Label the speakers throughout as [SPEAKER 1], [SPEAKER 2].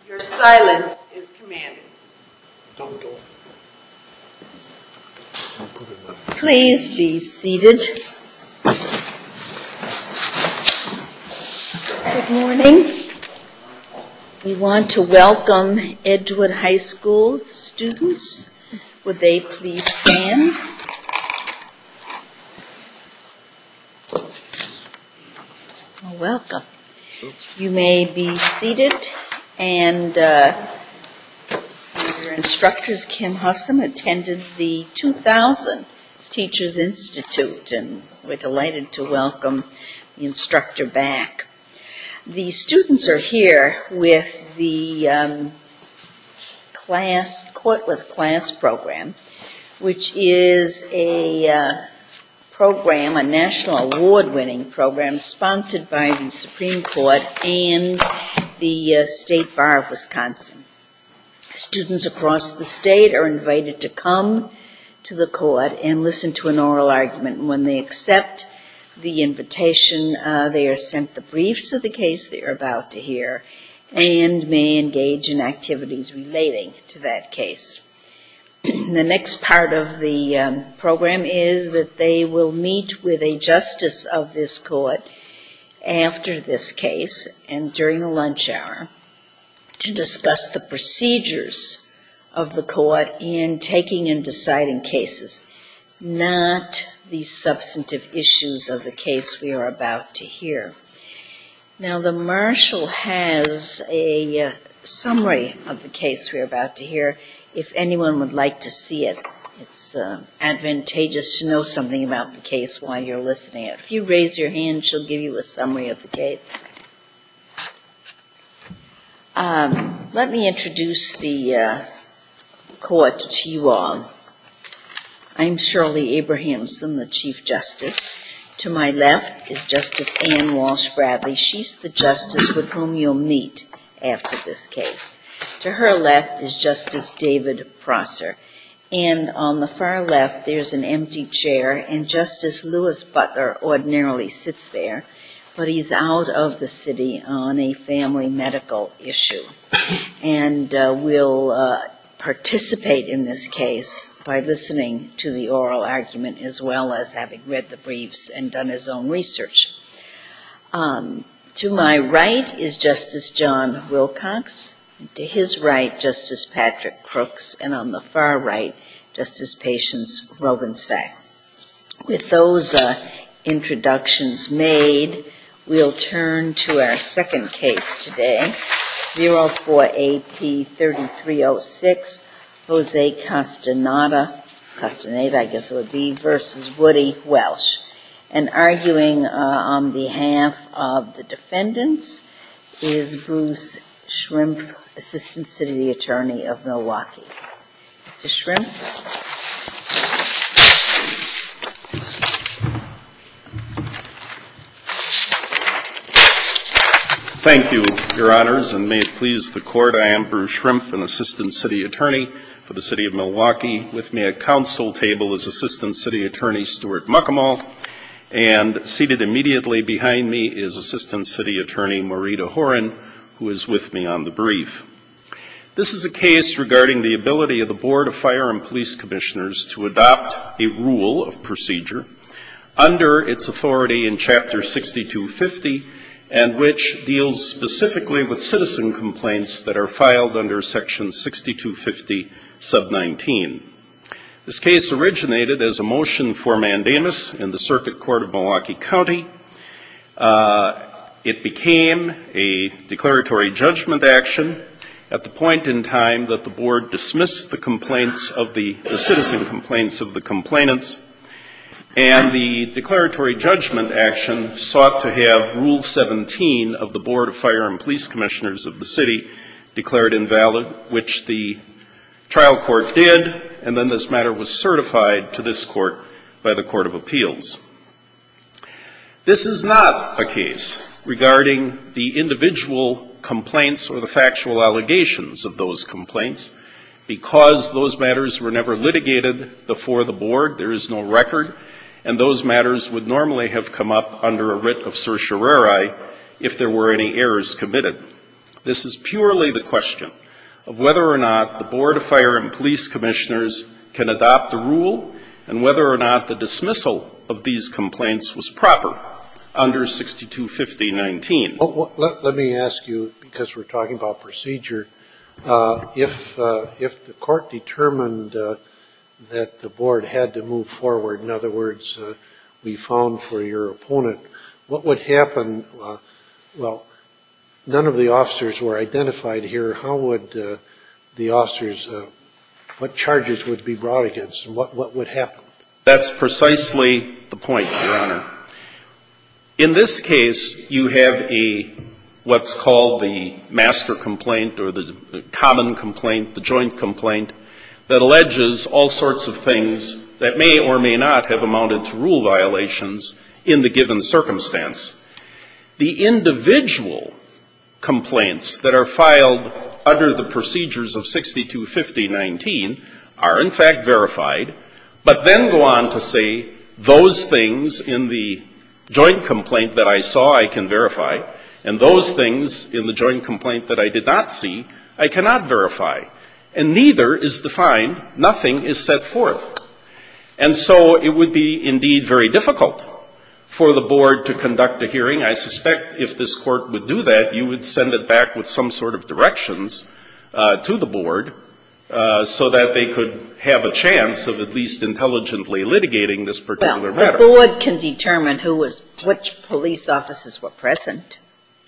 [SPEAKER 1] Your silence is commanded.
[SPEAKER 2] Please be seated. Good morning. We want to welcome Edgewood High School students. Would they please stand? Welcome. You may be seated, and your instructors, Kim Hussam, attended the 2000 Teachers Institute, and we're delighted to welcome the instructor back. The students are here with the Court with Class program, which is a program, a national award-winning program sponsored by the Supreme Court and the State Bar of Wisconsin. Students across the state are invited to come to the court and listen to an oral argument. And when they accept the invitation, they are sent the briefs of the case they are about to hear and may engage in activities relating to that case. The next part of the program is that they will meet with a justice of this court after this case and during the lunch hour to discuss the procedures of the court in taking and deciding cases, not the substantive issues of the case we are about to hear. Now, the marshal has a summary of the case we are about to hear. If anyone would like to see it, it's advantageous to know something about the case while you're listening. If you raise your hand, she'll give you a summary of the case. Let me introduce the court to you all. I'm Shirley Abrahamson, the Chief Justice. To my left is Justice Ann Walsh Bradley. She's the justice with whom you'll meet after this case. To her left is Justice David Prosser. And on the far left, there's an empty chair, and Justice Lewis Butler ordinarily sits there, but he's out of the city on a family medical issue. And will participate in this case by listening to the oral argument as well as having read the briefs and done his own research. To my right is Justice John Wilcox. To his right, Justice Patrick Crooks, and on the far right, Justice Patience Rovensack. With those introductions made, we'll turn to our second case today, 048P3306, Jose Castaneda, I guess it would be, versus Woody Welsh. And arguing on behalf of the defendants is Bruce Schrimpf, Assistant City Attorney of Milwaukee. Mr. Schrimpf.
[SPEAKER 3] Thank you, Your Honors, and may it please the Court, I am Bruce Schrimpf, an Assistant City Attorney for the City of Milwaukee. With me at council table is Assistant City Attorney Stuart Muckamal, and seated immediately behind me is Assistant City Attorney Marita Horan, who is with me on the brief. This is a case regarding the ability of the Board of Fire and Police Commissioners to adopt a rule of procedure under its authority in Chapter 6250, and which deals specifically with citizen complaints that are filed under Section 6250, Sub 19. This case originated as a motion for mandamus in the Circuit Court of Milwaukee County. It became a declaratory judgment action at the point in time that the board dismissed the complaints of the citizen complaints of the complainants, and the declaratory judgment action sought to have Rule 17 of the Board of Fire and Police Commissioners of the city declared invalid, which the trial court did, and then this matter was certified to this court by the Court of Appeals. This is not a case regarding the individual complaints or the factual allegations of those complaints. Because those matters were never litigated before the board, there is no record, and those matters would normally have come up under a writ of certiorari if there were any errors committed. This is purely the question of whether or not the Board of Fire and Police Commissioners can adopt a rule and whether or not the dismissal of these complaints was proper under 6250-19.
[SPEAKER 4] Well, let me ask you, because we're talking about procedure, if the court determined that the board had to move forward, in other words, we found for your opponent, what would happen? Well, none of the officers were identified here. How would the officers, what charges would be brought against them? What would happen?
[SPEAKER 3] That's precisely the point, Your Honor. In this case, you have what's called the master complaint or the common complaint, the joint complaint, that alleges all sorts of things that may or may not have amounted to rule violations in the given circumstance. The individual complaints that are filed under the procedures of 6250-19 are in fact verified, but then go on to say those things in the joint complaint that I saw I can verify, and those things in the joint complaint that I did not see I cannot verify. And neither is defined, nothing is set forth. And so it would be indeed very difficult for the board to conduct a hearing. I suspect if this court would do that, you would send it back with some sort of directions to the board so that they could have a chance of at least intelligently litigating this particular matter.
[SPEAKER 2] The board can determine which police officers were present.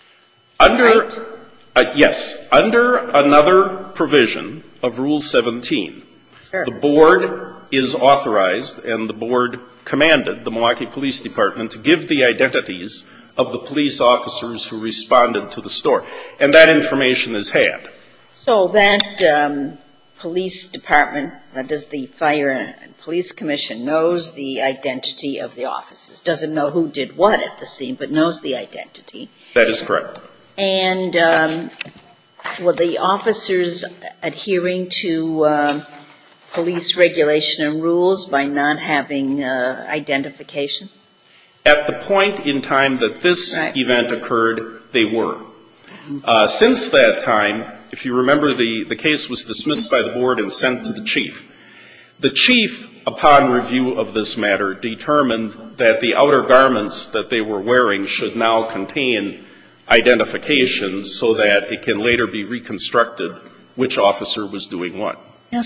[SPEAKER 3] Yes, under another provision of Rule 17,
[SPEAKER 2] sure,
[SPEAKER 3] the board is authorized and the board commanded the Milwaukee Police Department to give the identities of the police officers who responded to the store. And that information is had.
[SPEAKER 2] So that police department, that is the Fire and Police Commission, knows the identity of the officers. Doesn't know who did what at the scene, but knows the identity.
[SPEAKER 3] That is correct.
[SPEAKER 2] And were the officers adhering to police regulation and rules by not having identification?
[SPEAKER 3] At the point in time that this event occurred, they were. Since that time, if you remember, the case was dismissed by the board and sent to the chief. The chief, upon review of this matter, determined that the outer garments that they were wearing should now contain identification so that it can later be reconstructed which officer was doing what.
[SPEAKER 2] Now,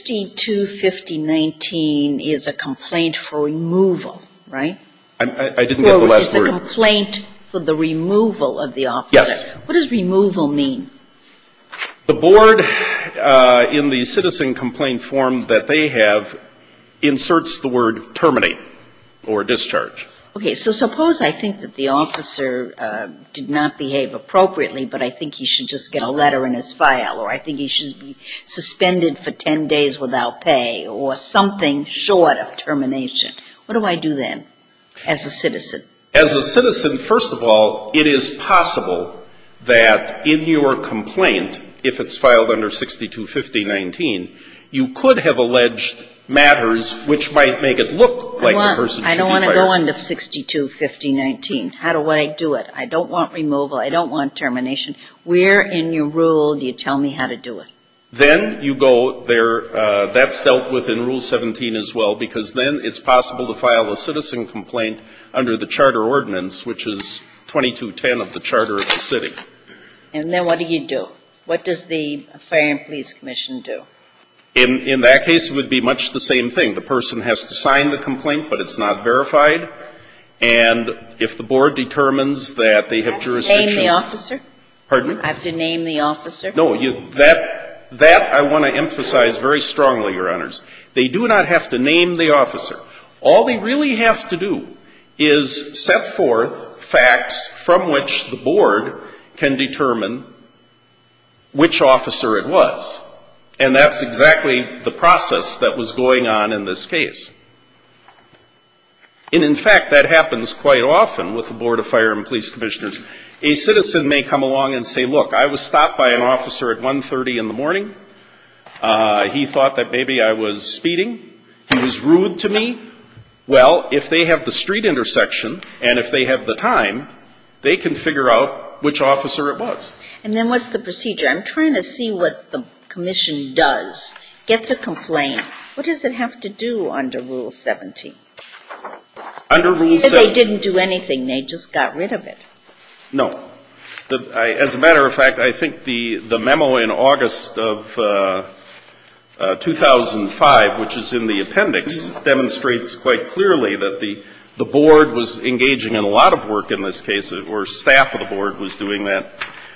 [SPEAKER 2] 6250-19 is a complaint for removal, right?
[SPEAKER 3] I didn't get the last word.
[SPEAKER 2] It's a complaint for the removal of the officer.
[SPEAKER 3] Yes.
[SPEAKER 2] What does removal mean?
[SPEAKER 3] The board, in the citizen complaint form that they have, inserts the word terminate or discharge.
[SPEAKER 2] Okay, so suppose I think that the officer did not behave appropriately, but I think he should just get a letter in his file, or I think he should be suspended for 10 days without pay, or something short of termination. What do I do then as a citizen?
[SPEAKER 3] As a citizen, first of all, it is possible that in your complaint, if it's filed under 6250-19, you could have alleged matters which might make it look like the person should be fired.
[SPEAKER 2] I don't want to go under 6250-19. How do I do it? I don't want removal. I don't want termination. Where in your rule do you tell me how to do it?
[SPEAKER 3] Then you go there. That's dealt with in Rule 17 as well, because then it's possible to file a citizen complaint under the charter ordinance, which is 2210 of the charter of the city.
[SPEAKER 2] And then what do you do? What does the Fire and Police Commission do?
[SPEAKER 3] In that case, it would be much the same thing. The person has to sign the complaint, but it's not verified. And if the board determines that they have jurisdiction.
[SPEAKER 2] Name the officer?
[SPEAKER 3] Pardon me?
[SPEAKER 2] I have to name the officer?
[SPEAKER 3] No, that I want to emphasize very strongly, Your Honors. They do not have to name the officer. All they really have to do is set forth facts from which the board can determine which officer it was. And that's exactly the process that was going on in this case. And in fact, that happens quite often with the Board of Fire and Police Commissioners. A citizen may come along and say, look, I was stopped by an officer at 1:30 in the morning. He thought that maybe I was speeding. He was rude to me. Well, if they have the street intersection and if they have the time, they can figure out which officer it was.
[SPEAKER 2] And then what's the procedure? I'm trying to see what the commission does. Gets a complaint. What does it have to do under Rule 17?
[SPEAKER 3] Under Rule 17.
[SPEAKER 2] They didn't do anything. They just got rid of it.
[SPEAKER 3] No. As a matter of fact, I think the memo in August of 2005, which is in the appendix, demonstrates quite clearly that the board was engaging in a lot of work in this case, or staff of the board was doing that.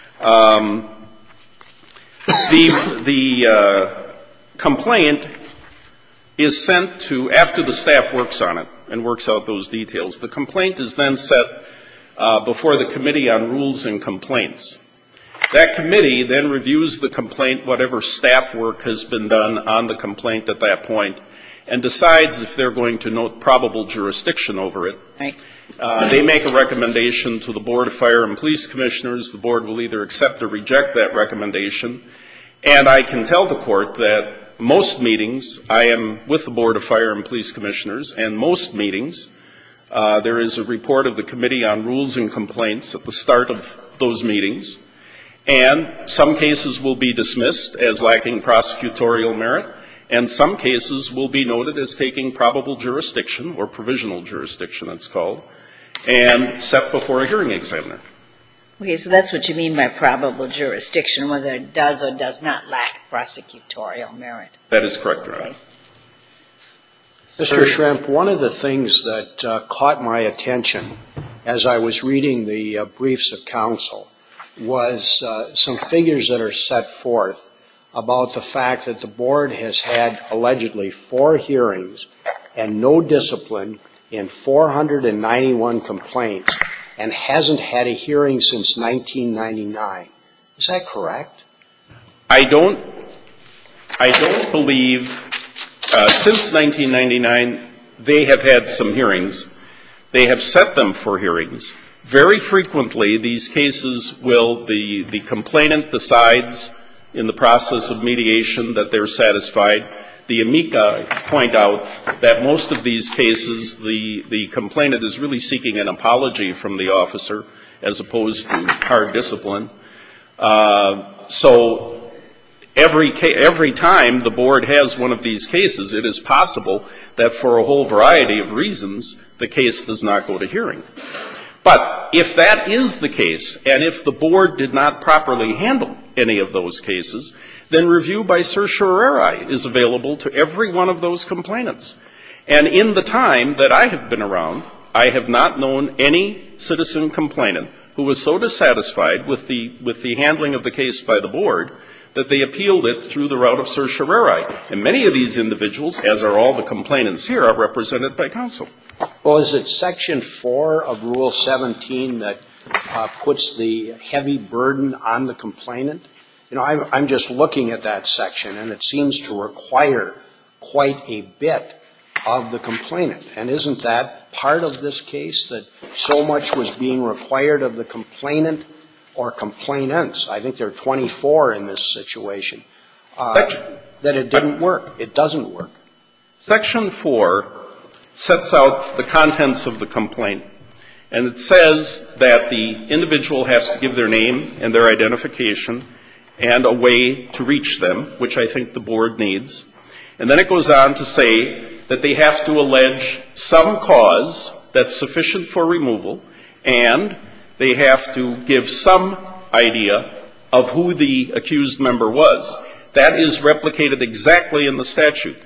[SPEAKER 3] The complaint is sent to, after the staff works on it and works out those details, the complaint is then set before the Committee on Rules and Complaints. That committee then reviews the complaint, whatever staff work has been done on the complaint at that point, and decides if they're going to note probable jurisdiction over it.
[SPEAKER 2] Right.
[SPEAKER 3] They make a recommendation to the Board of Fire and Police Commissioners. The board will either accept or reject that recommendation. And I can tell the court that most meetings, I am with the Board of Fire and Police Commissioners, and most meetings, there is a report of the Committee on Rules and Complaints at the start of those meetings. And some cases will be dismissed as lacking prosecutorial merit, and some cases will be noted as taking probable jurisdiction, or provisional jurisdiction it's called, and set before a hearing examiner.
[SPEAKER 2] Okay, so that's what you mean by probable jurisdiction, whether it does or does not lack prosecutorial merit.
[SPEAKER 3] That is correct, Your Honor.
[SPEAKER 2] Okay.
[SPEAKER 5] Mr. Schrimp, one of the things that caught my attention as I was reading the briefs of counsel was some figures that are set forth about the fact that the board has had allegedly 4 hearings and no discipline in 491 complaints and hasn't had a hearing since 1999. Is that correct?
[SPEAKER 3] I don't believe since 1999 they have had some hearings. They have set them for hearings. Very frequently, these cases will, the complainant decides in the process of mediation that they're satisfied. The amici point out that most of these cases, the complainant is really seeking an apology from the officer as opposed to hard discipline. So every time the board has one of these cases, it is possible that for a whole variety of reasons, the case does not go to hearing. But if that is the case, and if the board did not properly handle any of those cases, then review by certiorari is available to every one of those complainants. And in the time that I have been around, I have not known any citizen complainant who was so dissatisfied with the handling of the case by the board that they appealed it through the route of certiorari. And many of these individuals, as are all the complainants here, are represented by counsel.
[SPEAKER 5] Well, is it Section 4 of Rule 17 that puts the heavy burden on the complainant? You know, I'm just looking at that section, and it seems to require quite a bit of the complainant. And isn't that part of this case, that so much was being required of the complainant or complainants? I think there are 24 in this situation. That it didn't work. It doesn't work.
[SPEAKER 3] Section 4 sets out the contents of the complaint, and it says that the individual has to give their name and their identification and a way to reach them, which I think the board needs. And then it goes on to say that they have to allege some cause that's sufficient for removal, and they have to give some idea of who the accused member was. That is replicated exactly in the statute.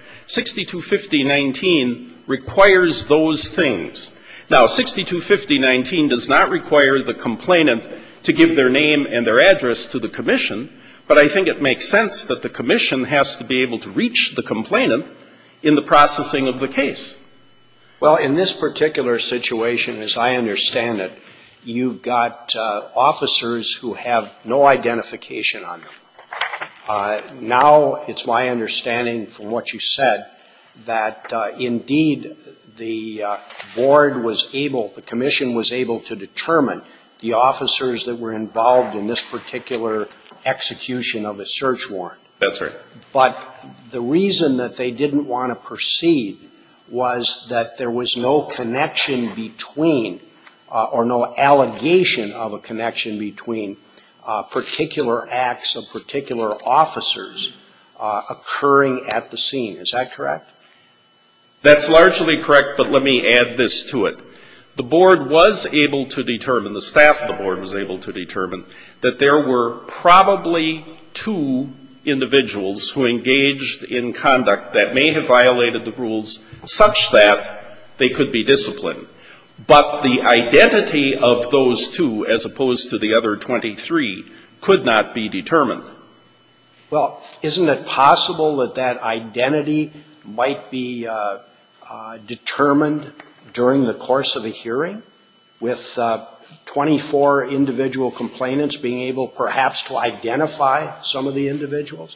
[SPEAKER 3] 6250-19 requires those things. Now, 6250-19 does not require the complainant to give their name and their address to the commission, but I think it makes sense that the commission has to be able to reach the complainant in the processing of the case.
[SPEAKER 5] Well, in this particular situation, as I understand it, you've got officers who have no identification on them. Now, it's my understanding from what you said that indeed the board was able, the commission was able to determine the officers that were involved in this particular execution of a search warrant.
[SPEAKER 3] That's right.
[SPEAKER 5] But the reason that they didn't want to proceed was that there was no connection between or no allegation of a connection between particular acts of particular officers occurring at the scene. Is that correct?
[SPEAKER 3] That's largely correct, but let me add this to it. The board was able to determine, the staff of the board was able to determine, that there were probably 2 individuals who engaged in conduct that may have violated the rules such that they could be disciplined. But the identity of those 2, as opposed to the other 23, could not be determined.
[SPEAKER 5] Well, isn't it possible that that identity might be determined during the course of a hearing, with 24 individual complainants being able perhaps to identify some of the individuals?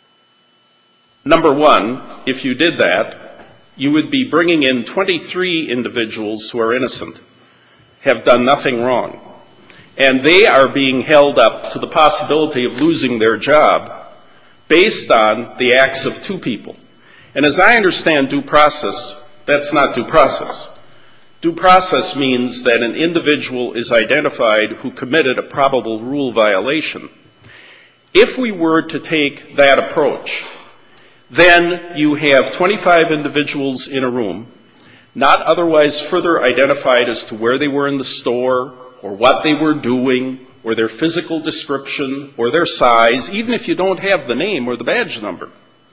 [SPEAKER 3] Number one, if you did that, you would be bringing in 23 individuals who are innocent, have done nothing wrong, and they are being held up to the possibility of losing their job based on the acts of 2 people. And as I understand due process, that's not due process. Due process means that an individual is identified who committed a probable rule violation. If we were to take that approach, then you have 25 individuals in a room, not otherwise further identified as to where they were in the store, or what they were doing, or their physical description, or their size, even if you don't have the name or the badge number.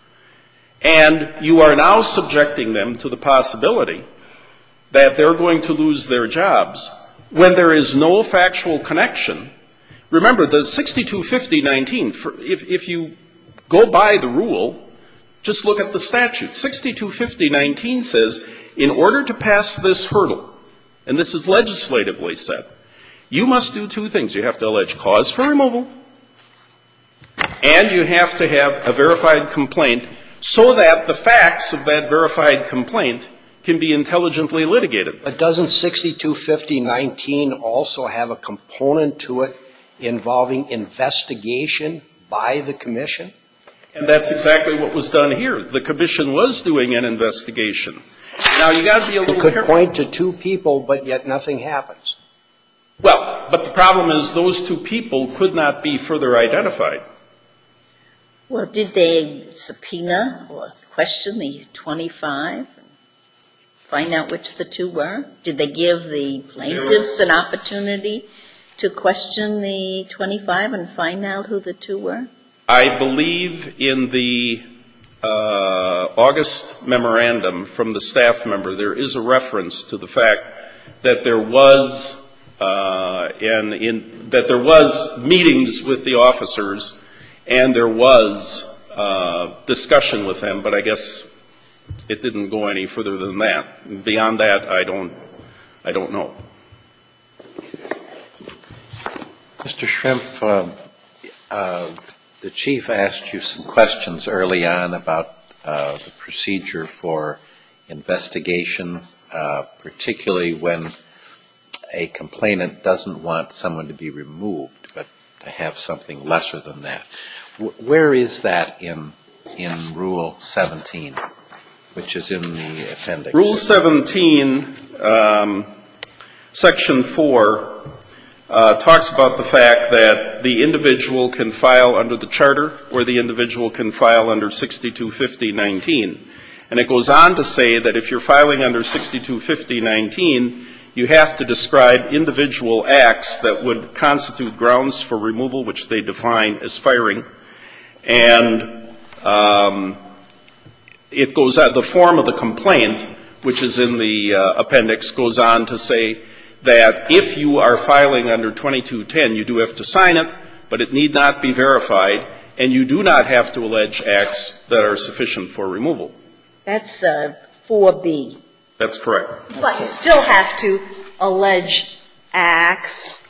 [SPEAKER 3] And you are now subjecting them to the possibility that they're going to lose their jobs when there is no factual connection. Remember, the 6250-19, if you go by the rule, just look at the statute. 6250-19 says, in order to pass this hurdle, and this is legislatively said, you must do 2 things. You have to allege cause for removal, and you have to have a verified complaint so that the facts of that verified complaint can be intelligently litigated.
[SPEAKER 5] But doesn't 6250-19 also have a component to it involving investigation by the commission?
[SPEAKER 3] And that's exactly what was done here. The commission was doing an investigation. Now, you got to be a little careful.
[SPEAKER 5] It could point to 2 people, but yet nothing happens.
[SPEAKER 3] Well, but the problem is those 2 people could not be further identified.
[SPEAKER 2] Well, did they subpoena or question the 25? Find out which the 2 were? Did they give the plaintiffs an opportunity to question the 25 and find out who the 2 were?
[SPEAKER 3] I believe in the August memorandum from the staff member, there is a reference to the fact that there was that there was meetings with the officers and there was discussion with them, but I guess it didn't go any further than that. Beyond that, I don't know.
[SPEAKER 6] Mr. Schrimpf, the Chief asked you some questions early on about the procedure for investigation, particularly when a complainant doesn't want someone to be removed, but to have something lesser than that. Where is that in Rule 17, which is in the appendix?
[SPEAKER 3] Rule 17, Section 4, talks about the fact that the individual can file under the charter or the individual can file under 6250-19. And it goes on to say that if you're filing under 6250-19, you have to describe individual acts that would constitute grounds for removal, which they define as firing. And it goes on, the form of the complaint, which is in the appendix, goes on to say that if you are filing under 2210, you do have to sign it, but it need not be verified, and you do not have to allege acts that are sufficient for removal.
[SPEAKER 2] That's 4B.
[SPEAKER 3] That's correct.
[SPEAKER 1] But you still have to allege acts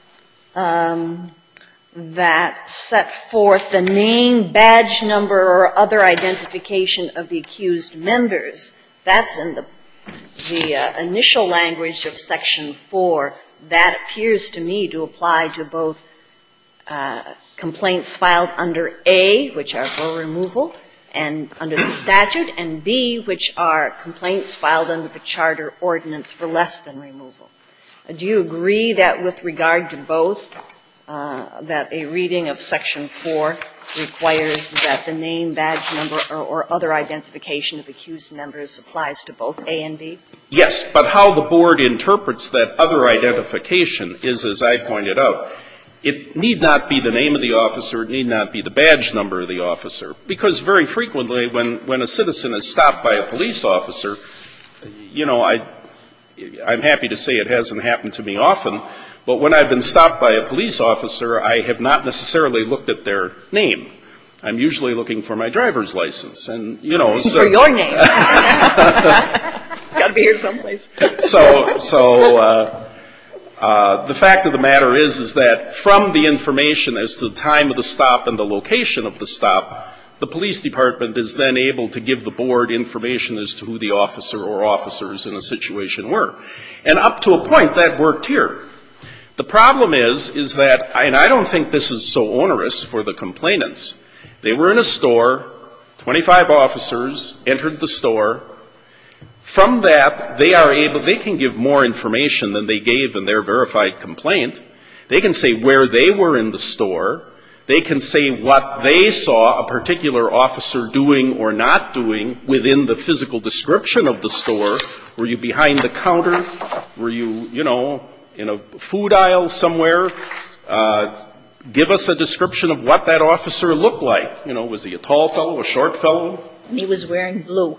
[SPEAKER 1] that set forth the name, badge number, or other identification of the accused members. That's in the initial language of Section 4. That appears to me to apply to both complaints filed under A, which are for removal, and under the statute, and B, which are complaints filed under the charter ordinance for less than removal. Do you agree that with regard to both, that a reading of Section 4 requires that the name, badge number, or other identification of accused members applies to both A and B?
[SPEAKER 3] Yes, but how the board interprets that other identification is, as I pointed out, it need not be the name of the officer, it need not be the badge number of the officer, because very frequently when a citizen is stopped by a police officer, you know, I'm happy to say it hasn't happened to me often, but when I've been stopped by a police officer, I have not necessarily looked at their name. I'm usually looking for my driver's license, and, you know. So,
[SPEAKER 1] for your name. Got to be here someplace.
[SPEAKER 3] The fact of the matter is that from the information as to the time of the stop and the location of the stop, the police department is then able to give the board information as to who the officer or officers in a situation were. And up to a point, that worked here. The problem is that, and I don't think this is so onerous for the complainants, they were in a store, 25 officers entered the store. From that, they can give more information than they gave in their verified complaint. They can say where they were in the store. They can say what they saw a particular officer doing or not doing within the physical description of the store. Were you behind the counter? Were you, you know, in a food aisle somewhere? Give us a description of what that officer looked like. You know, was he a tall fellow, a short fellow?
[SPEAKER 2] And he was wearing blue.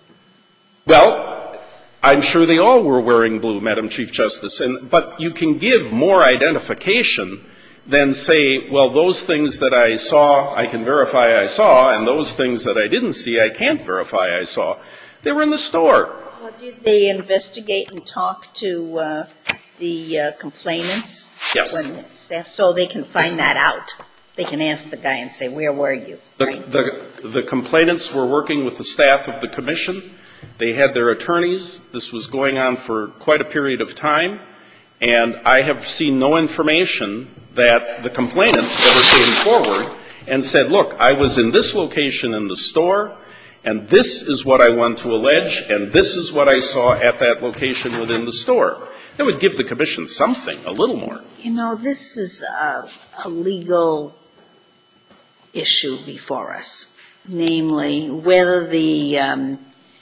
[SPEAKER 3] Well, I'm sure they all were wearing blue, Madam Chief Justice, but you can give more identification than say, well, those things that I saw, I can verify I saw, and those things that I didn't see, I can't verify I saw. They were in the store.
[SPEAKER 2] Well, did they investigate and talk to the complainants?
[SPEAKER 3] Yes.
[SPEAKER 2] When staff, so they can find that out. They can ask the guy and say, where were you? Right?
[SPEAKER 3] The complainants were working with the staff of the commission. They had their attorneys. This was going on for quite a period of time. And I have seen no information that the complainants ever came forward and said, look, I was in this location in the store, and this is what I want to allege, and this is what I saw at that location within the store. That would give the commission something, a little more.
[SPEAKER 2] You know, this is a legal issue before us, namely whether the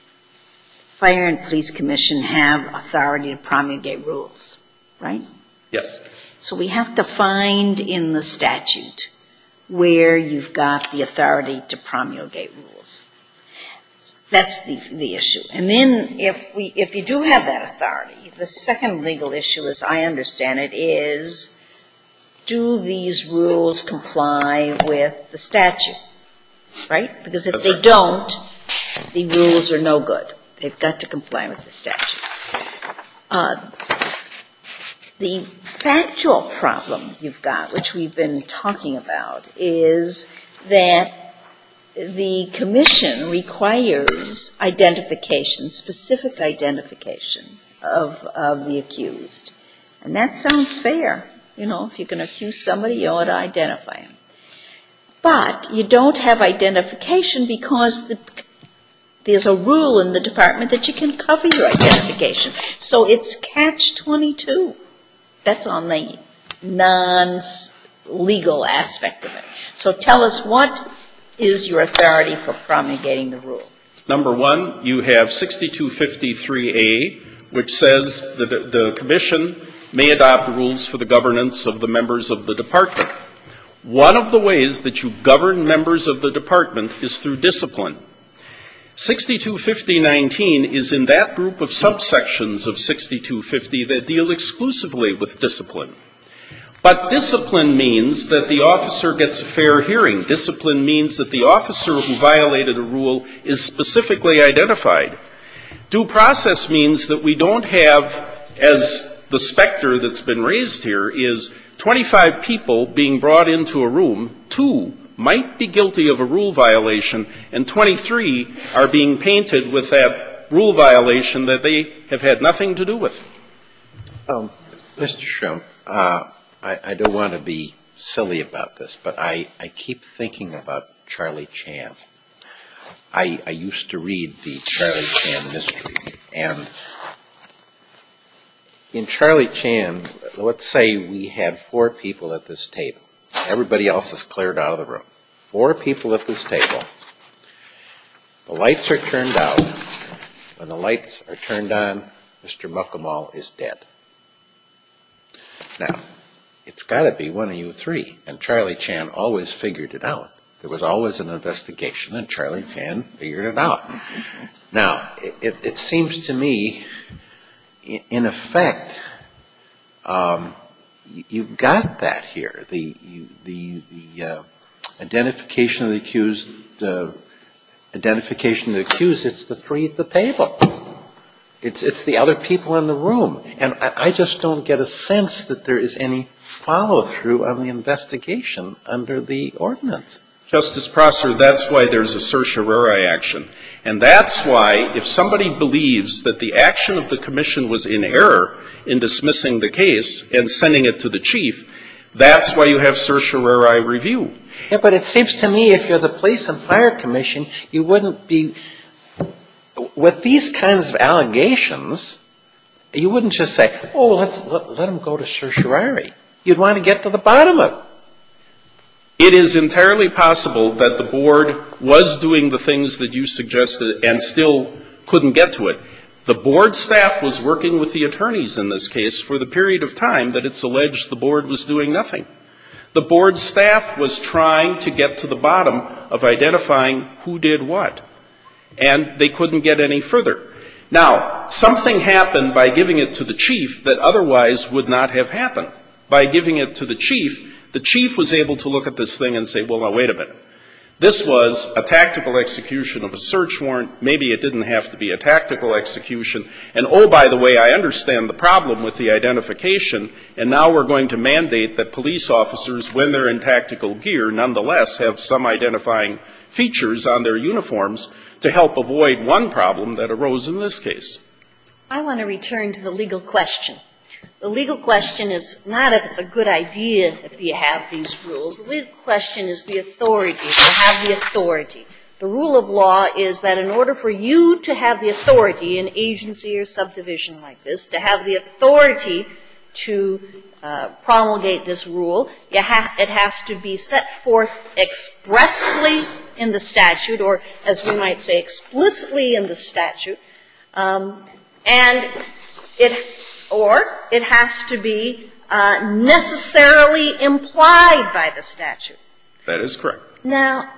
[SPEAKER 2] Fire and Police Commission have authority to promulgate rules, right?
[SPEAKER 3] Yes.
[SPEAKER 2] So we have to find in the statute where you've got the authority to promulgate rules. That's the issue. And then if you do have that authority, the second legal issue, as I understand it, is do these rules comply with the statute, right? Because if they don't, the rules are no good. They've got to comply with the statute. The factual problem you've got, which we've been talking about, is that the commission requires identification, specific identification of the accused. And that sounds fair. You know, if you're going to accuse somebody, you ought to identify him. But you don't have identification because there's a rule in the department that you can cover your identification. So it's catch-22. That's on the non-legal aspect of it. So tell us, what is your authority for promulgating the rule?
[SPEAKER 3] Number one, you have 6253A, which says that the commission may adopt rules for the governance of the members of the department. One of the ways that you govern members of the department is through discipline. 6250-19 is in that group of subsections of 6250 that deal exclusively with discipline. But discipline means that the officer gets a fair hearing. Discipline means that the officer who violated a rule is specifically identified. Due process means that we don't have, as the specter that's been raised here is 25 people being brought into a room, 2 might be guilty of a rule violation, and 23 are being painted with that rule violation that they have had nothing to do with.
[SPEAKER 6] Mr. Shrimp, I don't want to be silly about this, but I keep thinking about Charlie Chan. I used to read the Charlie Chan mystery, and in Charlie Chan, let's say we had 4 people at this table. Everybody else is cleared out of the room. 4 people at this table. The lights are turned out. When the lights are turned on, Mr. Muckamal is dead. Now, it's got to be one of you 3. And Charlie Chan always figured it out. There was always an investigation, and Charlie Chan figured it out. Now, it seems to me, in effect, you've got that here. The identification of the accused, it's the 3 at the table. It's the other people in the room. And I just don't get a sense that there is any follow-through on the investigation under the ordinance.
[SPEAKER 3] Justice Prosser, that's why there's a certiorari action. And that's why if somebody believes that the action of the commission was in error in dismissing the case and sending it to the chief, that's why you have certiorari review.
[SPEAKER 6] Yeah, but it seems to me if you're the Police and Fire Commission, you wouldn't be, with these kinds of allegations, you wouldn't just say, oh, let them go to certiorari. You'd want to get to the bottom of it.
[SPEAKER 3] It is entirely possible that the board was doing the things that you suggested and still couldn't get to it. The board staff was working with the attorneys in this case for the period of time that it's alleged the board was doing nothing. The board staff was trying to get to the bottom of identifying who did what, and they couldn't get any further. Now, something happened by giving it to the chief that otherwise would not have happened. By giving it to the chief was able to look at this thing and say, well, now, wait a minute. This was a tactical execution of a search warrant. Maybe it didn't have to be a tactical execution. And, oh, by the way, I understand the problem with the identification, and now we're going to mandate that police officers, when they're in tactical gear, nonetheless have some identifying features on their uniforms to help avoid one problem that arose in this case.
[SPEAKER 1] I want to return to the legal question. The legal question is not if it's a good idea if you have these rules. The legal question is the authority, if you have the authority. The rule of law is that in order for you to have the authority, an agency or subdivision like this, to have the authority to promulgate this rule, it has to be set forth expressly in the statute, or as we might say, explicitly in the statute, or it has to be necessarily implied by the statute.
[SPEAKER 3] That is correct.
[SPEAKER 1] Now,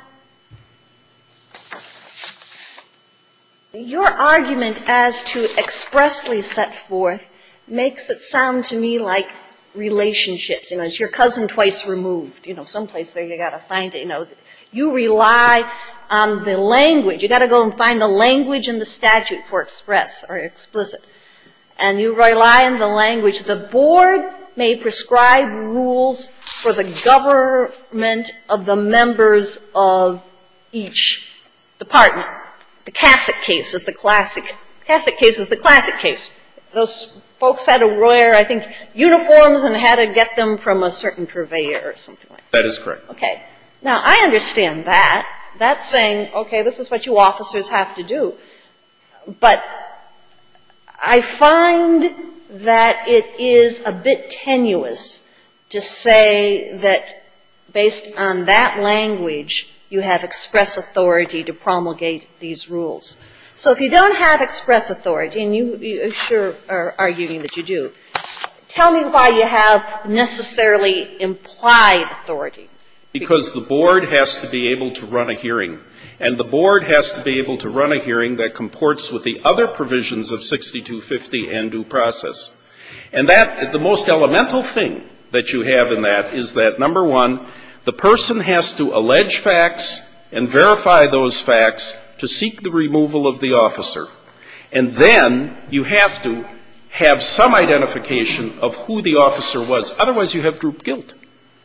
[SPEAKER 1] your argument as to expressly set forth makes it sound to me like relationships. You know, it's your cousin twice removed. You know, someplace there you got to find it. You know, you rely on the language. You got to go and find the language in the statute for express or explicit. And you rely on the language. The board may prescribe rules for the government of the members of each department. The Cassett case is the classic. Cassett case is the classic case. Those folks had to wear, I think, uniforms and had to get them from a certain purveyor or something like that.
[SPEAKER 3] That is correct.
[SPEAKER 1] Okay. Now, I understand that. That's saying, okay, this is what you officers have to do. But I find that it is a bit tenuous to say that based on that language, you have express authority to promulgate these rules. So if you don't have express authority, and you sure are arguing that you do, tell me why you have necessarily implied authority.
[SPEAKER 3] Because the board has to be able to run a hearing. And the board has to be able to run a hearing that comports with the other provisions of 6250 and due process. And that, the most elemental thing that you have in that is that, number one, the person has to allege facts and verify those facts to seek the removal of the officer. And then you have to have some identification of who the officer was. Otherwise, you have group guilt.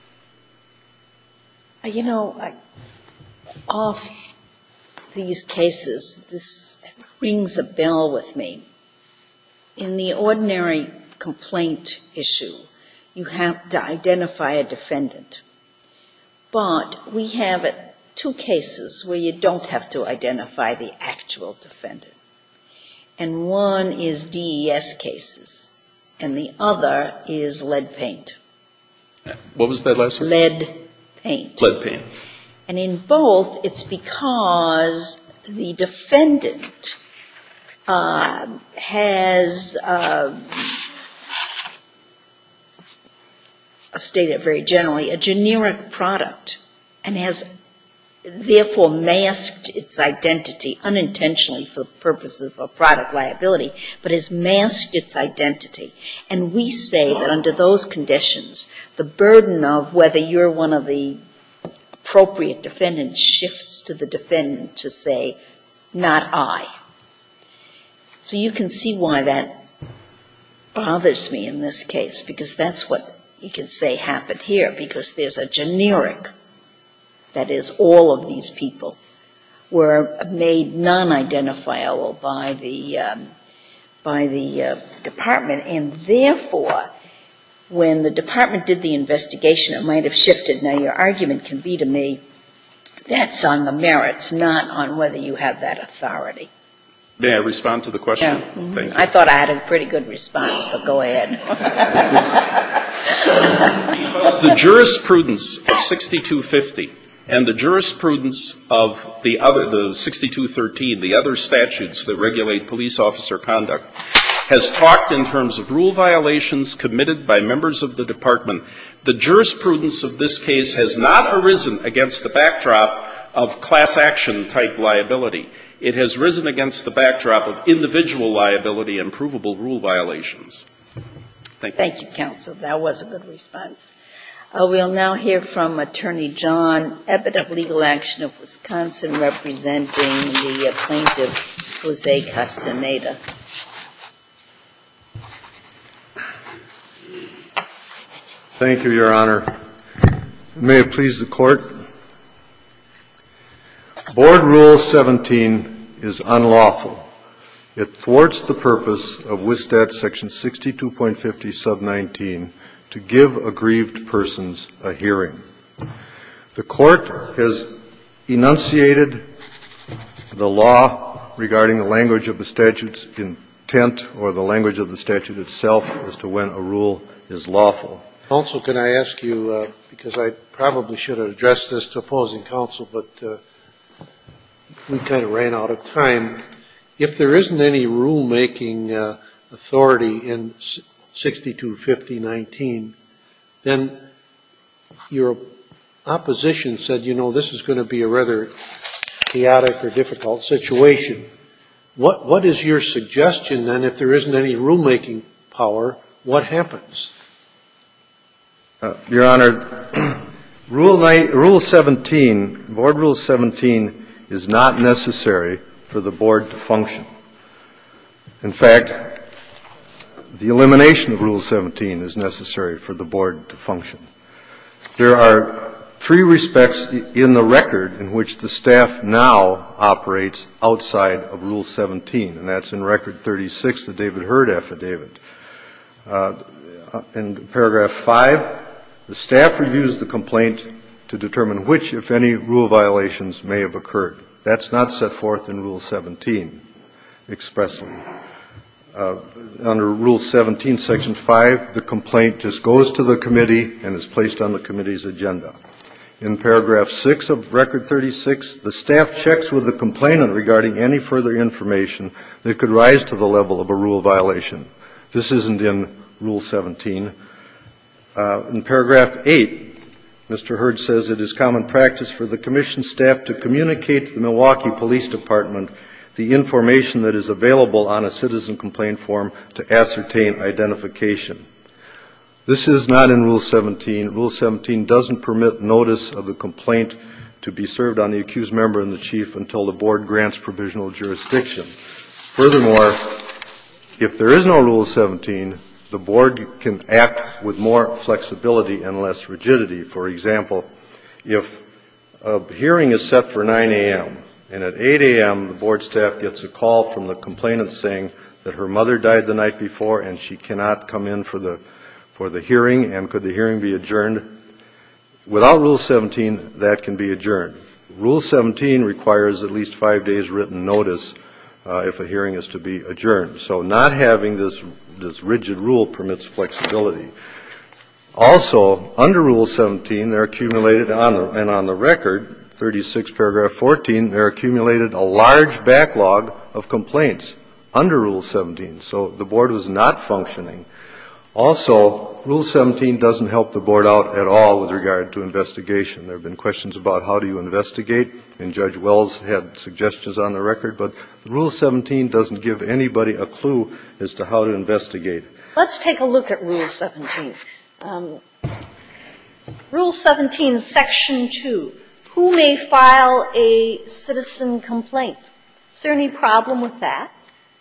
[SPEAKER 2] You know, of these cases, this rings a bell with me. In the ordinary complaint issue, you have to identify a defendant. But we have 2 cases where you don't have to identify the actual defendant. And one is DES cases. and the other is lead paint.
[SPEAKER 3] What was that last one?
[SPEAKER 2] Lead paint.
[SPEAKER 3] Lead paint.
[SPEAKER 2] And in both, it's because the defendant has stated very generally, a generic product, and has therefore masked its identity unintentionally for the purposes of product liability, but has masked its identity. And we say that under those conditions, the burden of whether you're one of the appropriate defendants shifts to the defendant to say, not I. So you can see why that bothers me in this case, because that's what you can say happened here, because there's a generic, that is, all of these people were made non-identifiable by the department, and therefore, when the department did the investigation, it might have shifted. Now, your argument can be to me, that's on the merits, not on whether you have that authority.
[SPEAKER 3] May I respond to the question?
[SPEAKER 2] Yeah. Mm-hmm.
[SPEAKER 3] Thank you.
[SPEAKER 2] I thought I had a pretty good response, but go ahead.
[SPEAKER 3] Because the jurisprudence of 6250 and the jurisprudence of the 6213, the other statutes that regulate police officer conduct, has talked in terms of rule violations committed by members of the department. The jurisprudence of this case has not arisen against the backdrop of class action type liability. It has risen against the backdrop of individual liability and provable rule violations. Thank you.
[SPEAKER 2] Thank you, counsel. That was a good response. We'll now hear from Attorney John Ebbett of Legal Action of Wisconsin, representing the plaintiff, Jose Castaneda.
[SPEAKER 7] Thank you, Your Honor. May it please the Court. Board Rule 17 is unlawful. It thwarts the purpose of WISTAT Section 62.50 sub 19 to give aggrieved persons a hearing. The Court has enunciated the law regarding the language of the statute's intent or the language of the statute itself as to when a rule is lawful.
[SPEAKER 4] Counsel, can I ask you, because I probably should have addressed this to opposing counsel, but we kind of ran out of time. If there isn't any rulemaking authority in 6250-19, then your opposition said, you know, this is going to be a rather chaotic or difficult situation. What is your suggestion then if there isn't any rulemaking power? What happens?
[SPEAKER 7] Your Honor, Rule 17, Board Rule 17 is not necessary for the board to function. In fact, the elimination of Rule 17 is necessary for the board to function. There are three respects in the record in which the staff now operates outside of Rule 17, and that's in Record 36, the David Hurd affidavit. In paragraph 5, the staff reviews the complaint to determine which, if any, rule violations may have occurred. That's not set forth in Rule 17 expressly. Under Rule 17, Section 5, the complaint just goes to the committee and is placed on the committee's agenda. In paragraph 6 of Record 36, the staff checks with the complainant regarding any further information that could rise to the level of a rule violation. This isn't in Rule 17. In paragraph 8, Mr. Hurd says it is common practice for the commission staff to communicate to the Milwaukee Police Department the information that is available on a citizen complaint form to ascertain identification. This is not in Rule 17. Rule 17 doesn't permit notice of the complaint to be served on the accused member and the chief until the board grants provisional jurisdiction. Furthermore, if there is no Rule 17, the board can act with more flexibility and less rigidity. For example, if a hearing is set for 9 a.m. and at 8 a.m. the board staff gets a call from the complainant saying that her mother died the night before and she cannot come in for the hearing, and could the hearing be adjourned? Without Rule 17, that can be adjourned. Rule 17 requires at least 5 days written notice if a hearing is to be adjourned. So not having this this rigid rule permits flexibility. Also, under Rule 17, they're accumulated on the record, 36 paragraph 14, they're accumulated a large backlog of complaints under Rule 17. So the board was not functioning. Also, Rule 17 doesn't help the board out at all with regard to investigation. There have been questions about how do you investigate, and Judge Wells had suggestions on the record, but Rule 17 doesn't give anybody a clue as to how to investigate.
[SPEAKER 1] Let's take a look at Rule 17. Rule 17, Section 2. Who may file a citizen complaint? Is there any problem with that?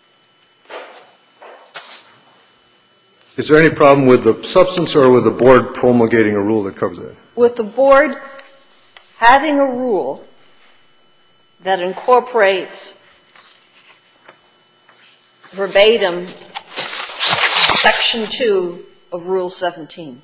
[SPEAKER 7] Is there any problem with the substance or with the board promulgating a rule that covers that?
[SPEAKER 1] With the board having a rule that incorporates verbatim Section 2 of Rule 17.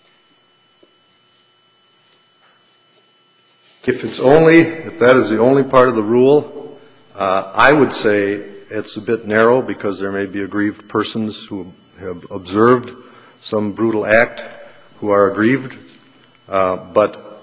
[SPEAKER 7] If that is the only part of the rule, I would say it's a bit narrow because there may be aggrieved persons who have observed some brutal act who are aggrieved. But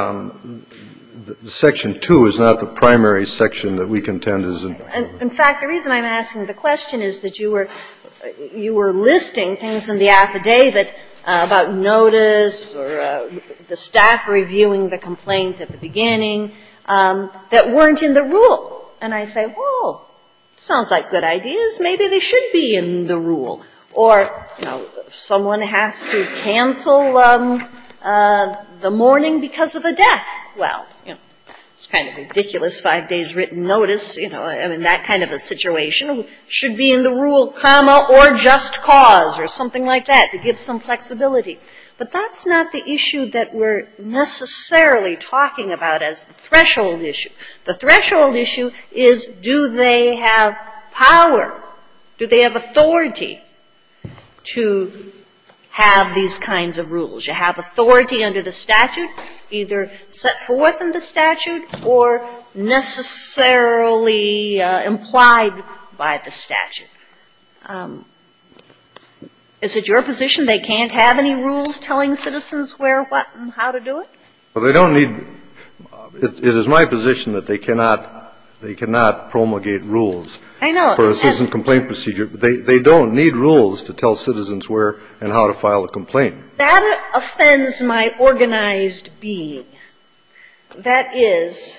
[SPEAKER 7] Section 2 is not the primary section that we contend is.
[SPEAKER 1] In fact, the reason I'm asking the question is that you were listing things in the affidavit about notice or the staff reviewing the complaint at the beginning that weren't in the rule. And I say, whoa, sounds like good ideas. Maybe they should be in the rule. Or, if someone has to cancel the mourning because of a death. Well, it's kind of ridiculous, 5 days written notice, that kind of a situation should be in the rule, comma, or just cause, or something like that, to give some flexibility. But that's not the issue that we're necessarily talking about as the threshold issue. The threshold issue is, do they have power? Do they have authority to have these kinds of rules? You have authority under the statute, either set forth in the statute or necessarily implied by the statute. Is it your position they can't have any rules telling citizens where, what, and how to do it?
[SPEAKER 7] Well, they don't need – it is my position that they cannot promulgate rules.
[SPEAKER 1] I know.
[SPEAKER 7] For a citizen complaint procedure. They don't need rules to tell citizens where and how to file a complaint.
[SPEAKER 1] That offends my organized being. That is,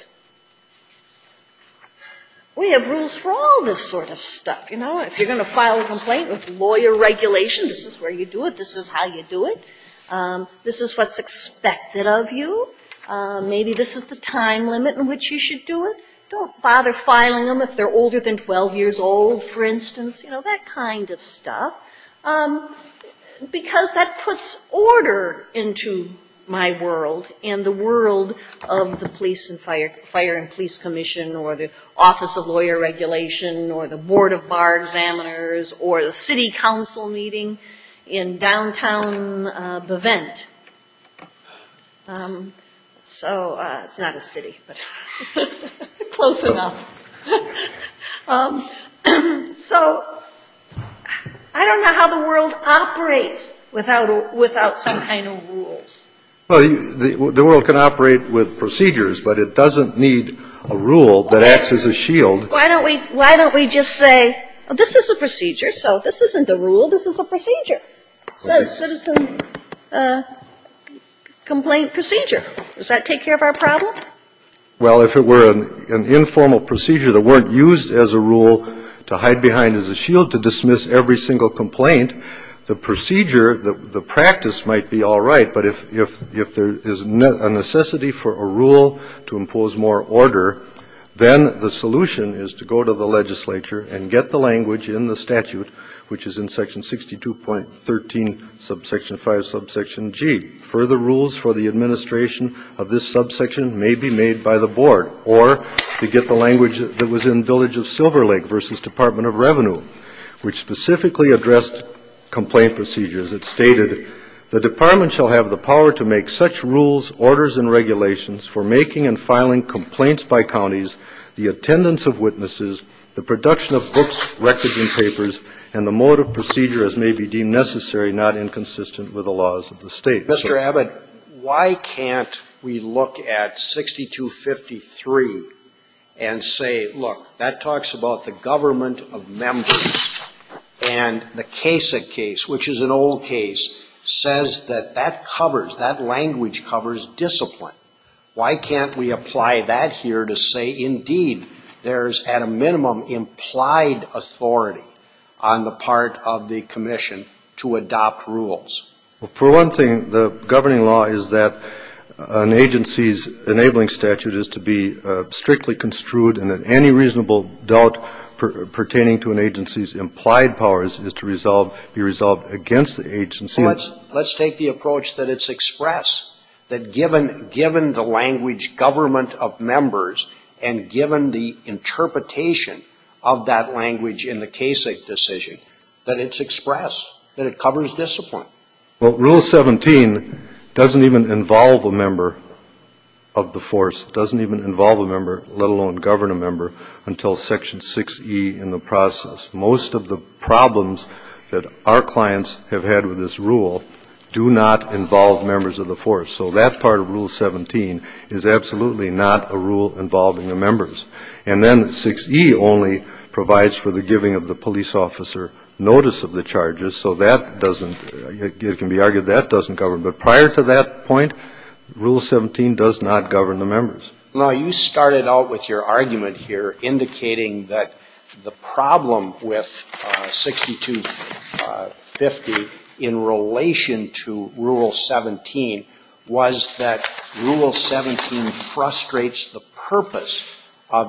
[SPEAKER 1] we have rules for all this sort of stuff, If you're going to file a complaint with lawyer regulation, this is where you do it, this is how you do it. This is what's expected of you. Maybe this is the time limit in which you should do it. Don't bother filing them if they're older than 12 years old, for instance, that kind of stuff. Because that puts order into my world and the world of the Police and Fire and Police Commission or the Office of Lawyer Regulation or the Board of Bar Examiners or the City Council meeting in downtown Bevent. So it's not a city, but close enough. So I don't know how the world operates without some kind of rules.
[SPEAKER 7] Well, the world can operate with procedures, but it doesn't need a rule that acts as a shield.
[SPEAKER 1] Why don't we just say, oh, this is a procedure, so this isn't a rule, this is a procedure. It says citizen complaint procedure. Does that take care of our problem?
[SPEAKER 7] Well, if it were an informal procedure that weren't used as a rule to hide behind as a shield to dismiss every single complaint, the procedure, the practice might be all right, but if there is a necessity for a rule to impose more order, then the solution is to go to the legislature and get the language in the statute, which is in Section 62.13, subsection 5, subsection G. Further rules for the administration of this subsection may be made by the board, or to get the language that was in Village of Silver Lake versus Department of Revenue, which specifically addressed complaint procedures. It stated, the department shall have the power to make such rules, orders, and regulations for making and filing complaints by counties, the attendance of witnesses, the production of books, records, and papers, and the mode of procedure as may be deemed necessary, not inconsistent with the laws of the state.
[SPEAKER 5] Mr. Abbott, why can't we look at 6253 and say, look, that talks about the government of members, and the Kasich case, which is an old case, says that that language covers discipline. Why can't we apply that here to say, indeed, there's at a minimum implied authority on the part of the commission to adopt rules?
[SPEAKER 7] Well, for one thing, the governing law is that an agency's enabling statute is to be strictly construed, and that any reasonable doubt pertaining to an agency's implied powers is to be resolved against the agency.
[SPEAKER 5] Well, let's take the approach that it's express, that given the language government of members and given the interpretation of that language in the Kasich decision, that it's express, that it covers discipline.
[SPEAKER 7] Well, Rule 17 doesn't even involve a member of the force, doesn't even involve a member, let alone govern a member, until Section 6E in the process. Most of the problems that our clients have had with this rule do not involve members of the force. So that part of Rule 17 is absolutely not a rule involving the members. And then 6E only provides for the giving of the police officer notice of the charges, so that doesn't, it can be argued that doesn't govern. But prior to that point, Rule 17 does not govern the members.
[SPEAKER 5] Now, you started out with your argument here indicating that the problem with 6250 in relation to Rule 17 was that Rule 17 frustrates the purpose of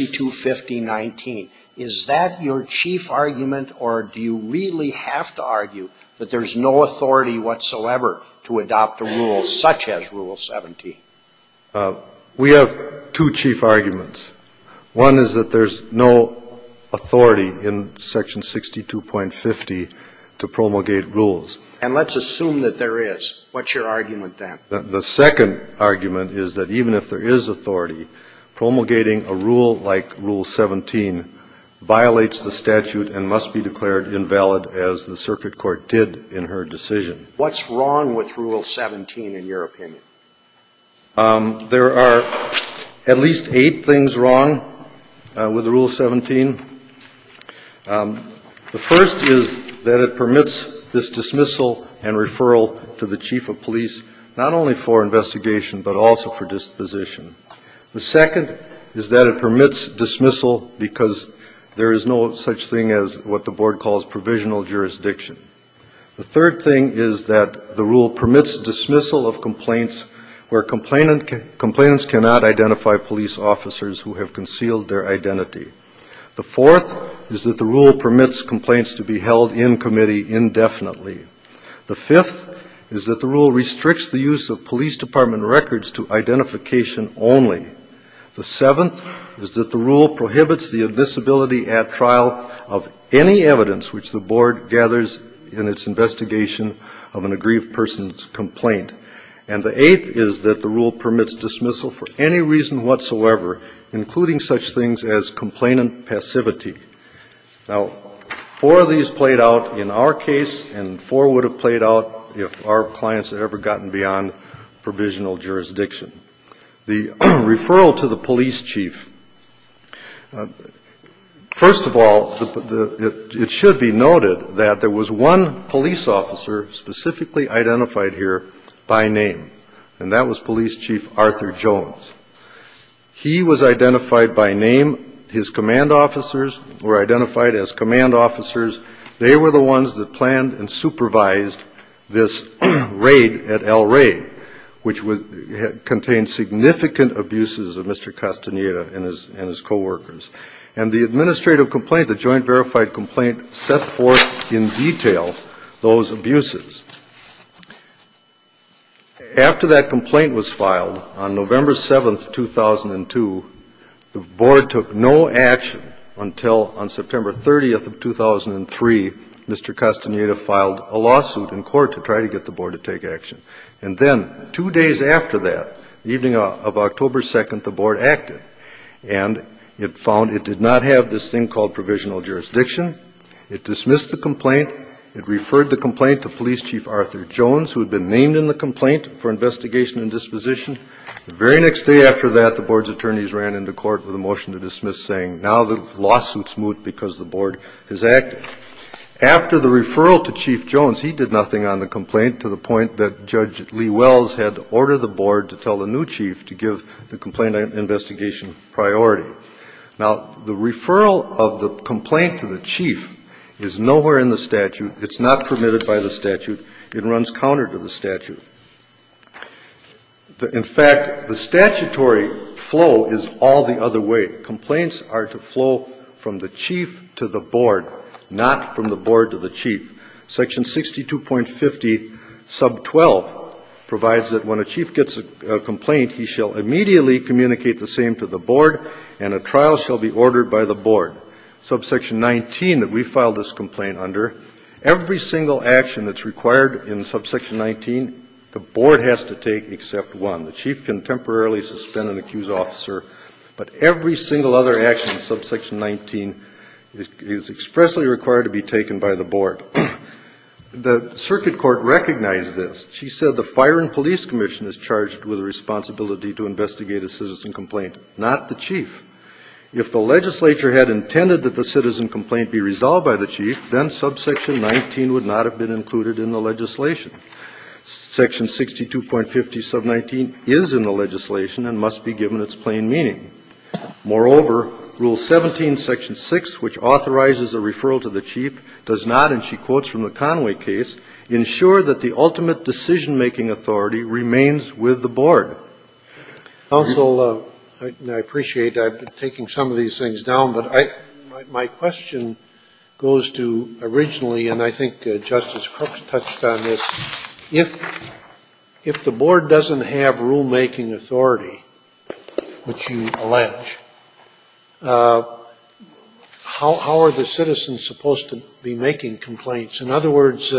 [SPEAKER 5] 6250-19. Is that your chief argument, or do you really have to argue that there's no authority whatsoever to adopt a rule such as Rule 17?
[SPEAKER 7] We have two chief arguments. One is that there's no authority in Section 62.50 to promulgate rules.
[SPEAKER 5] And let's assume that there is. What's your argument then?
[SPEAKER 7] The second argument is that even if there is authority, promulgating a rule like Rule 17 violates the statute and must be declared invalid, as the circuit court did in her decision.
[SPEAKER 5] What's wrong with Rule 17 in your opinion?
[SPEAKER 7] There are at least 8 things wrong with Rule 17. The first is that it permits this dismissal and referral to the chief of police not only for investigation but also for disposition. The second is that it permits dismissal because there is no such thing as what the board calls provisional jurisdiction. The third thing is that the rule permits dismissal of complaints where complainants cannot identify police officers who have concealed their identity. The fourth is that the rule permits complaints to be held in committee indefinitely. The fifth is that the rule restricts the use of police department records to identification only. The seventh is that the rule prohibits the admissibility at trial of any evidence which the board gathers in its investigation of an aggrieved person's complaint. And the eighth is that the rule permits dismissal for any reason whatsoever, including such things as complainant passivity. Now, 4 of these played out in our case, and 4 would have played out if our clients had ever gotten beyond provisional jurisdiction. The referral to the police chief, first of all, it should be noted that there was one police officer specifically identified here by name, and that was Police Chief Arthur Jones. He was identified by name. His command officers were identified as command officers. They were the ones that planned and supervised this raid at El Rey, which contained significant abuses of Mr. Castaneda and his co-workers. And the administrative complaint, the joint verified complaint, set forth in detail those abuses. After that complaint was filed on November 7th, 2002, the board took no action until on September 30th of 2003, Mr. Castaneda filed a lawsuit in court to try to get the board to take action. And then 2 days after that, the evening of October 2nd, the board acted. And it found it did not have this thing called provisional jurisdiction. It dismissed the complaint. It referred the complaint to Police Chief Arthur Jones, who had been named in the complaint for investigation and disposition. The very next day after that, the board's attorneys ran into court with a motion to dismiss, saying, now the lawsuit's moot because the board has acted. After the referral to Chief Jones, he did nothing on the complaint, to the point that Judge Lee Wells had ordered the board to tell the new chief to give the complaint investigation priority. Now, the referral of the complaint to the chief is nowhere in the statute. It's not permitted by the statute. It runs counter to the statute. In fact, the statutory flow is all the other way. Complaints are to flow from the chief to the board, not from the board to the chief. Section 62.50, sub 12, provides that when a chief gets a complaint, he shall immediately communicate the same to the board, and a trial shall be ordered by the board. Subsection 19 that we filed this complaint under, every single action that's required in subsection 19, the board has to take except one. The chief can temporarily suspend an accused officer, but every single other action in subsection 19 is expressly required to be taken by the board. The circuit court recognized this. She said the Fire and Police Commission is charged with the responsibility to investigate a citizen complaint, not the chief. If the legislature had intended that the citizen complaint be resolved by the chief, then subsection 19 would not have been included in the legislation. Section 62.50, sub 19 is in the legislation and must be given its plain meaning. Moreover, Rule 17, Section 6, which authorizes a referral to the chief, does not, and she quotes from the Conway case, ensure that the ultimate decision-making authority remains with the board.
[SPEAKER 4] Counsel, I appreciate I've been taking some of these things down, but my question goes to originally, and I think Justice Crooks touched on this, if the board doesn't have rulemaking authority, which you allege, how are the citizens supposed to be making complaints? In other words,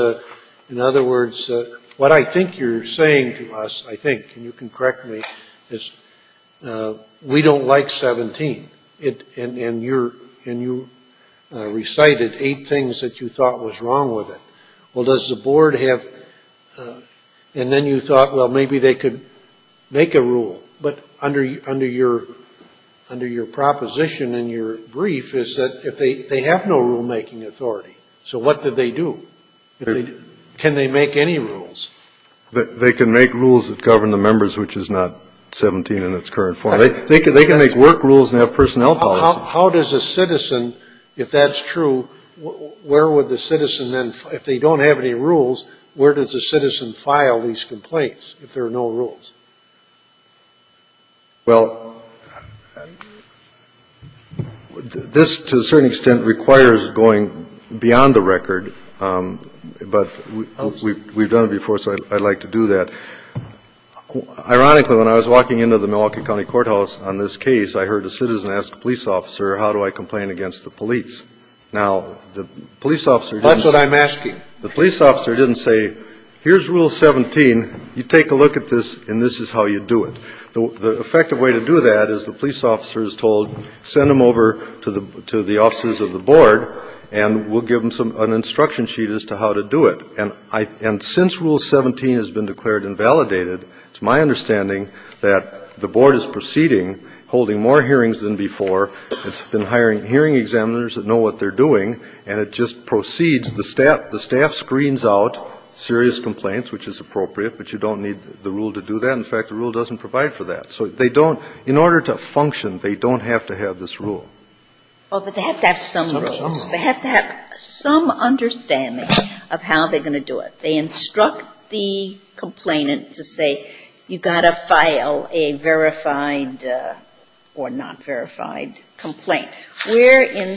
[SPEAKER 4] what I think you're saying to us, I think, and you can correct me, is we don't like 17. And you recited 8 things that you thought was wrong with it. Well, does the board have? And then you thought, well, maybe they could make a rule, but under your proposition in your brief is that if they have no rulemaking authority, so what did they do? Can they make any rules?
[SPEAKER 7] They can make rules that govern the members, which is not 17 in its current form. They can make work rules and have personnel policies.
[SPEAKER 4] How does a citizen, if that's true, where would the citizen then, if they don't have any rules, where does the citizen file these complaints if there are no rules?
[SPEAKER 7] Well, this, to a certain extent, requires going beyond the record, but we've done it before, so I'd like to do that. Ironically, when I was walking into the Milwaukee County Courthouse on this case, I heard a citizen ask a police officer, how do I complain against the police? Now, the police officer didn't...
[SPEAKER 4] That's what I'm asking.
[SPEAKER 7] The police officer didn't say, here's Rule 17, you take a look at this, and this is how you do it. The effective way to do that is the police officer is told, send them over to the offices of the board, and we'll give them an instruction sheet as to how to do it. And since Rule 17 has been declared invalidated, it's my understanding that the board is proceeding, holding more hearings than before. It's been hiring hearing examiners that know what they're doing, and it just proceeds. The staff screens out serious complaints, which is appropriate, but you don't need the rule to do that. In fact, the rule doesn't provide for that. So they don't, in order to function, they don't have to have this rule.
[SPEAKER 2] Well, but they have to have some rules. They have to have some understanding of how they're going to do it. They instruct the complainant to say, you got to file a verified or not verified complaint. Where in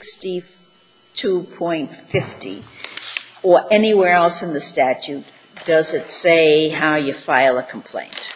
[SPEAKER 2] 62.50 or anywhere else in the statute does it say how you file a complaint?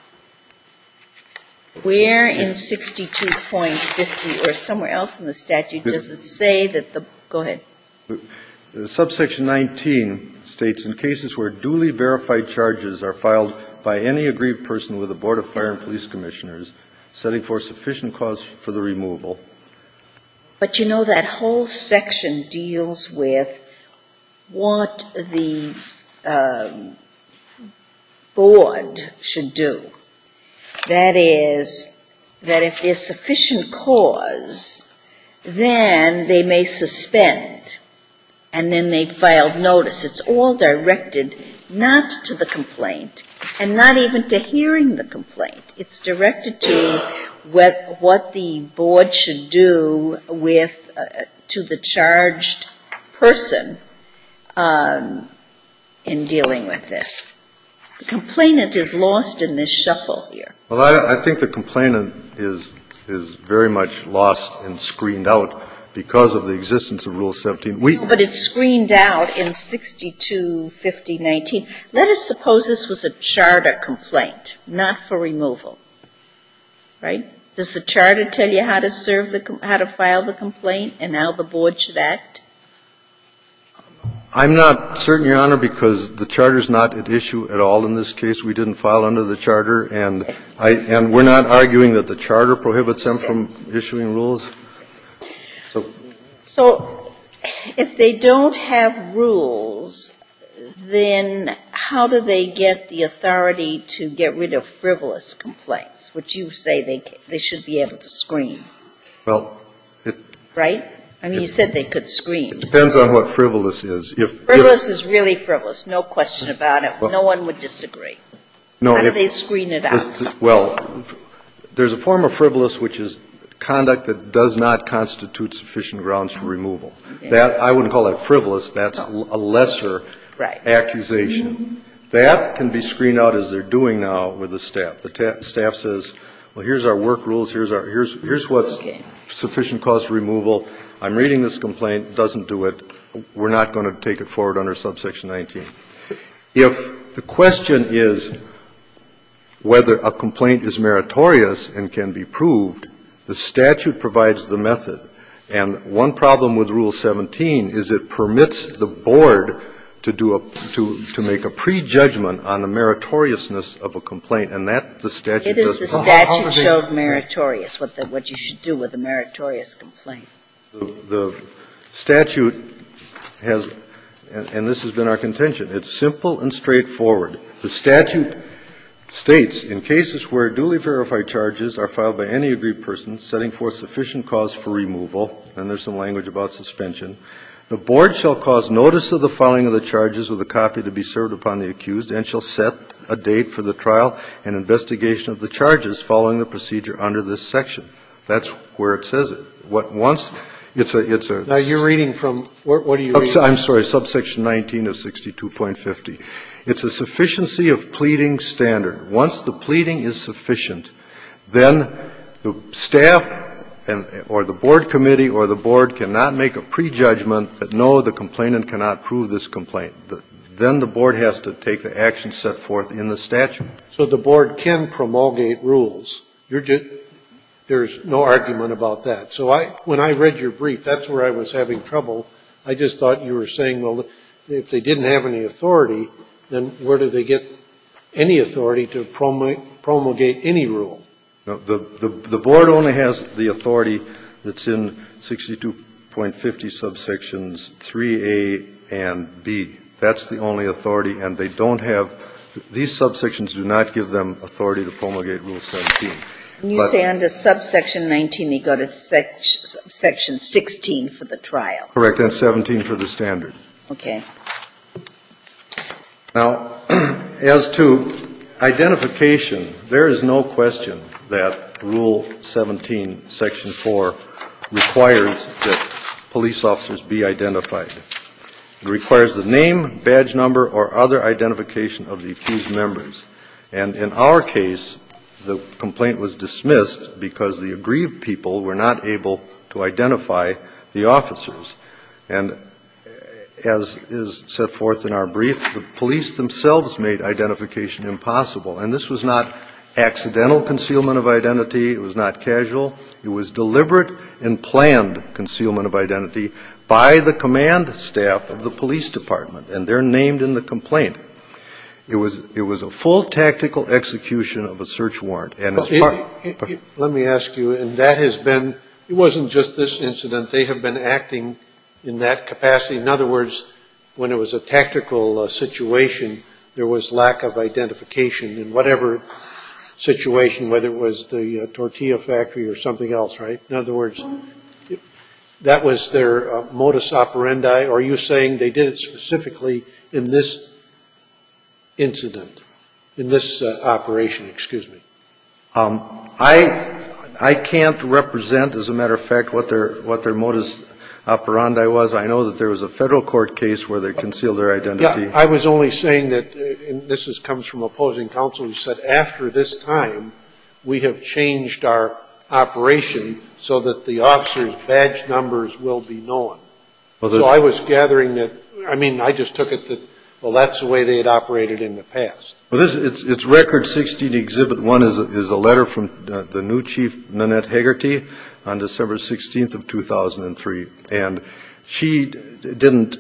[SPEAKER 2] Where in 62.50 or somewhere else in the statute does it say that the – go ahead.
[SPEAKER 7] Subsection 19 states, in cases where duly verified charges are filed by any aggrieved person with the Board of Fire and Police Commissioners, setting forth sufficient cause for the removal.
[SPEAKER 2] But you know, that whole section deals with what the board should do. That is, that if there's sufficient cause, then they may suspend, and then they filed notice. It's all directed not to the complaint, and not even to hearing the complaint. It's directed to what the board should do with, to the charged person in dealing with this. The complainant is lost in this shuffle here.
[SPEAKER 7] Well, I think the complainant is very much lost and screened out because of the existence of Rule 17.
[SPEAKER 2] No, but it's screened out in 625019. Let us suppose this was a charter complaint, not for removal, right? Does the charter tell you how to how to file the complaint and how the board should act?
[SPEAKER 7] I'm not certain, Your Honor, because the charter's not at issue at all in this case. We didn't file under the charter, and we're not arguing that the charter prohibits them from issuing rules.
[SPEAKER 2] So if they don't have rules, then how do they get the authority to get rid of frivolous complaints, which you say they should be able to screen?
[SPEAKER 7] Well,
[SPEAKER 2] right? I mean, you said they could screen.
[SPEAKER 7] It depends on what frivolous is.
[SPEAKER 2] Frivolous is really frivolous, no question about it. Well, no one would disagree.
[SPEAKER 7] No,
[SPEAKER 2] how do they screen it out?
[SPEAKER 7] Well, there's a form of frivolous which is conduct that does not constitute sufficient grounds for removal. Okay. That, I wouldn't call that frivolous. That's a lesser accusation. That can be screened out as they're doing now with the staff. The staff says, well, here's our work rules, here's what's sufficient cause for removal. I'm reading this complaint, doesn't do it. We're not going to take it forward under subsection 19. If the question is whether a complaint is meritorious and can be proved, the statute provides the method. And one problem with Rule 17 is it permits the board to make a prejudgment on the meritoriousness of a complaint, and that the statute does.
[SPEAKER 2] It is the statute showed meritorious, what you should do with a meritorious complaint.
[SPEAKER 7] The statute has, and this has been our contention, it's simple and straightforward. The statute states, in cases where duly verified charges are filed by any aggrieved person setting forth sufficient cause for removal, and there's some language about suspension, the board shall cause notice of the filing of the charges with a copy to be served upon the accused and shall set a date for the trial and investigation of the charges following the procedure under this section. That's where it says it. It's a.
[SPEAKER 4] Now you're reading from, what are you reading?
[SPEAKER 7] I'm sorry, subsection 19 of 62.50. It's a sufficiency of pleading standard. Once the pleading is sufficient, then the staff or the board committee or the board cannot make a prejudgment that, no, the complainant cannot prove this complaint. Then the board has to take the action set forth in the statute.
[SPEAKER 4] So the board can promulgate rules. There's no argument about that. So when I read your brief, that's where I was having trouble. I just thought you were saying, well, if they didn't have any authority, then where do they get any authority to promulgate any rule?
[SPEAKER 7] No, the board only has the authority that's in 62.50 subsections 3A and B. That's the only authority, and they don't have – these subsections do not give them authority to promulgate Rule 17.
[SPEAKER 2] When you say under subsection 19, they go to section 16 for the trial.
[SPEAKER 7] Correct, and 17 for the standard.
[SPEAKER 2] Okay.
[SPEAKER 7] Now, as to identification, there is no question that Rule 17, Section 4, requires that police officers be identified. It requires the name, badge number, or other identification of the accused members. And in our case, the complaint was dismissed because the aggrieved people were not able to identify the officers. And as is set forth in our brief, the police themselves made identification impossible. And this was not accidental concealment of identity. It was not casual. It was deliberate and planned concealment of identity by the command staff of the police department, and they're named in the complaint. It was a full tactical execution of a search warrant. And as
[SPEAKER 4] let me ask you, and that has been It wasn't just this incident. They have been acting in that capacity. In other words, when it was a tactical situation, there was lack of identification in whatever situation, whether it was the tortilla factory or something else, right? In other words, that was their modus operandi, or are you saying they did it specifically in this incident, in this operation, excuse me?
[SPEAKER 7] I can't represent, as a matter of fact, what their modus operandi was. I know that there was a federal court case where they concealed their identity.
[SPEAKER 4] Yeah, I was only saying that, and this comes from opposing counsel, who said after this time, we have changed our operation so that the officers' badge numbers will be known. Well, so I was gathering that, I mean, I just took it that, well, that's the way they had operated in the past.
[SPEAKER 7] Well, it's Record 16, Exhibit 1 is a letter from the new chief, Nanette Hegarty, on December 16th of 2003. And she didn't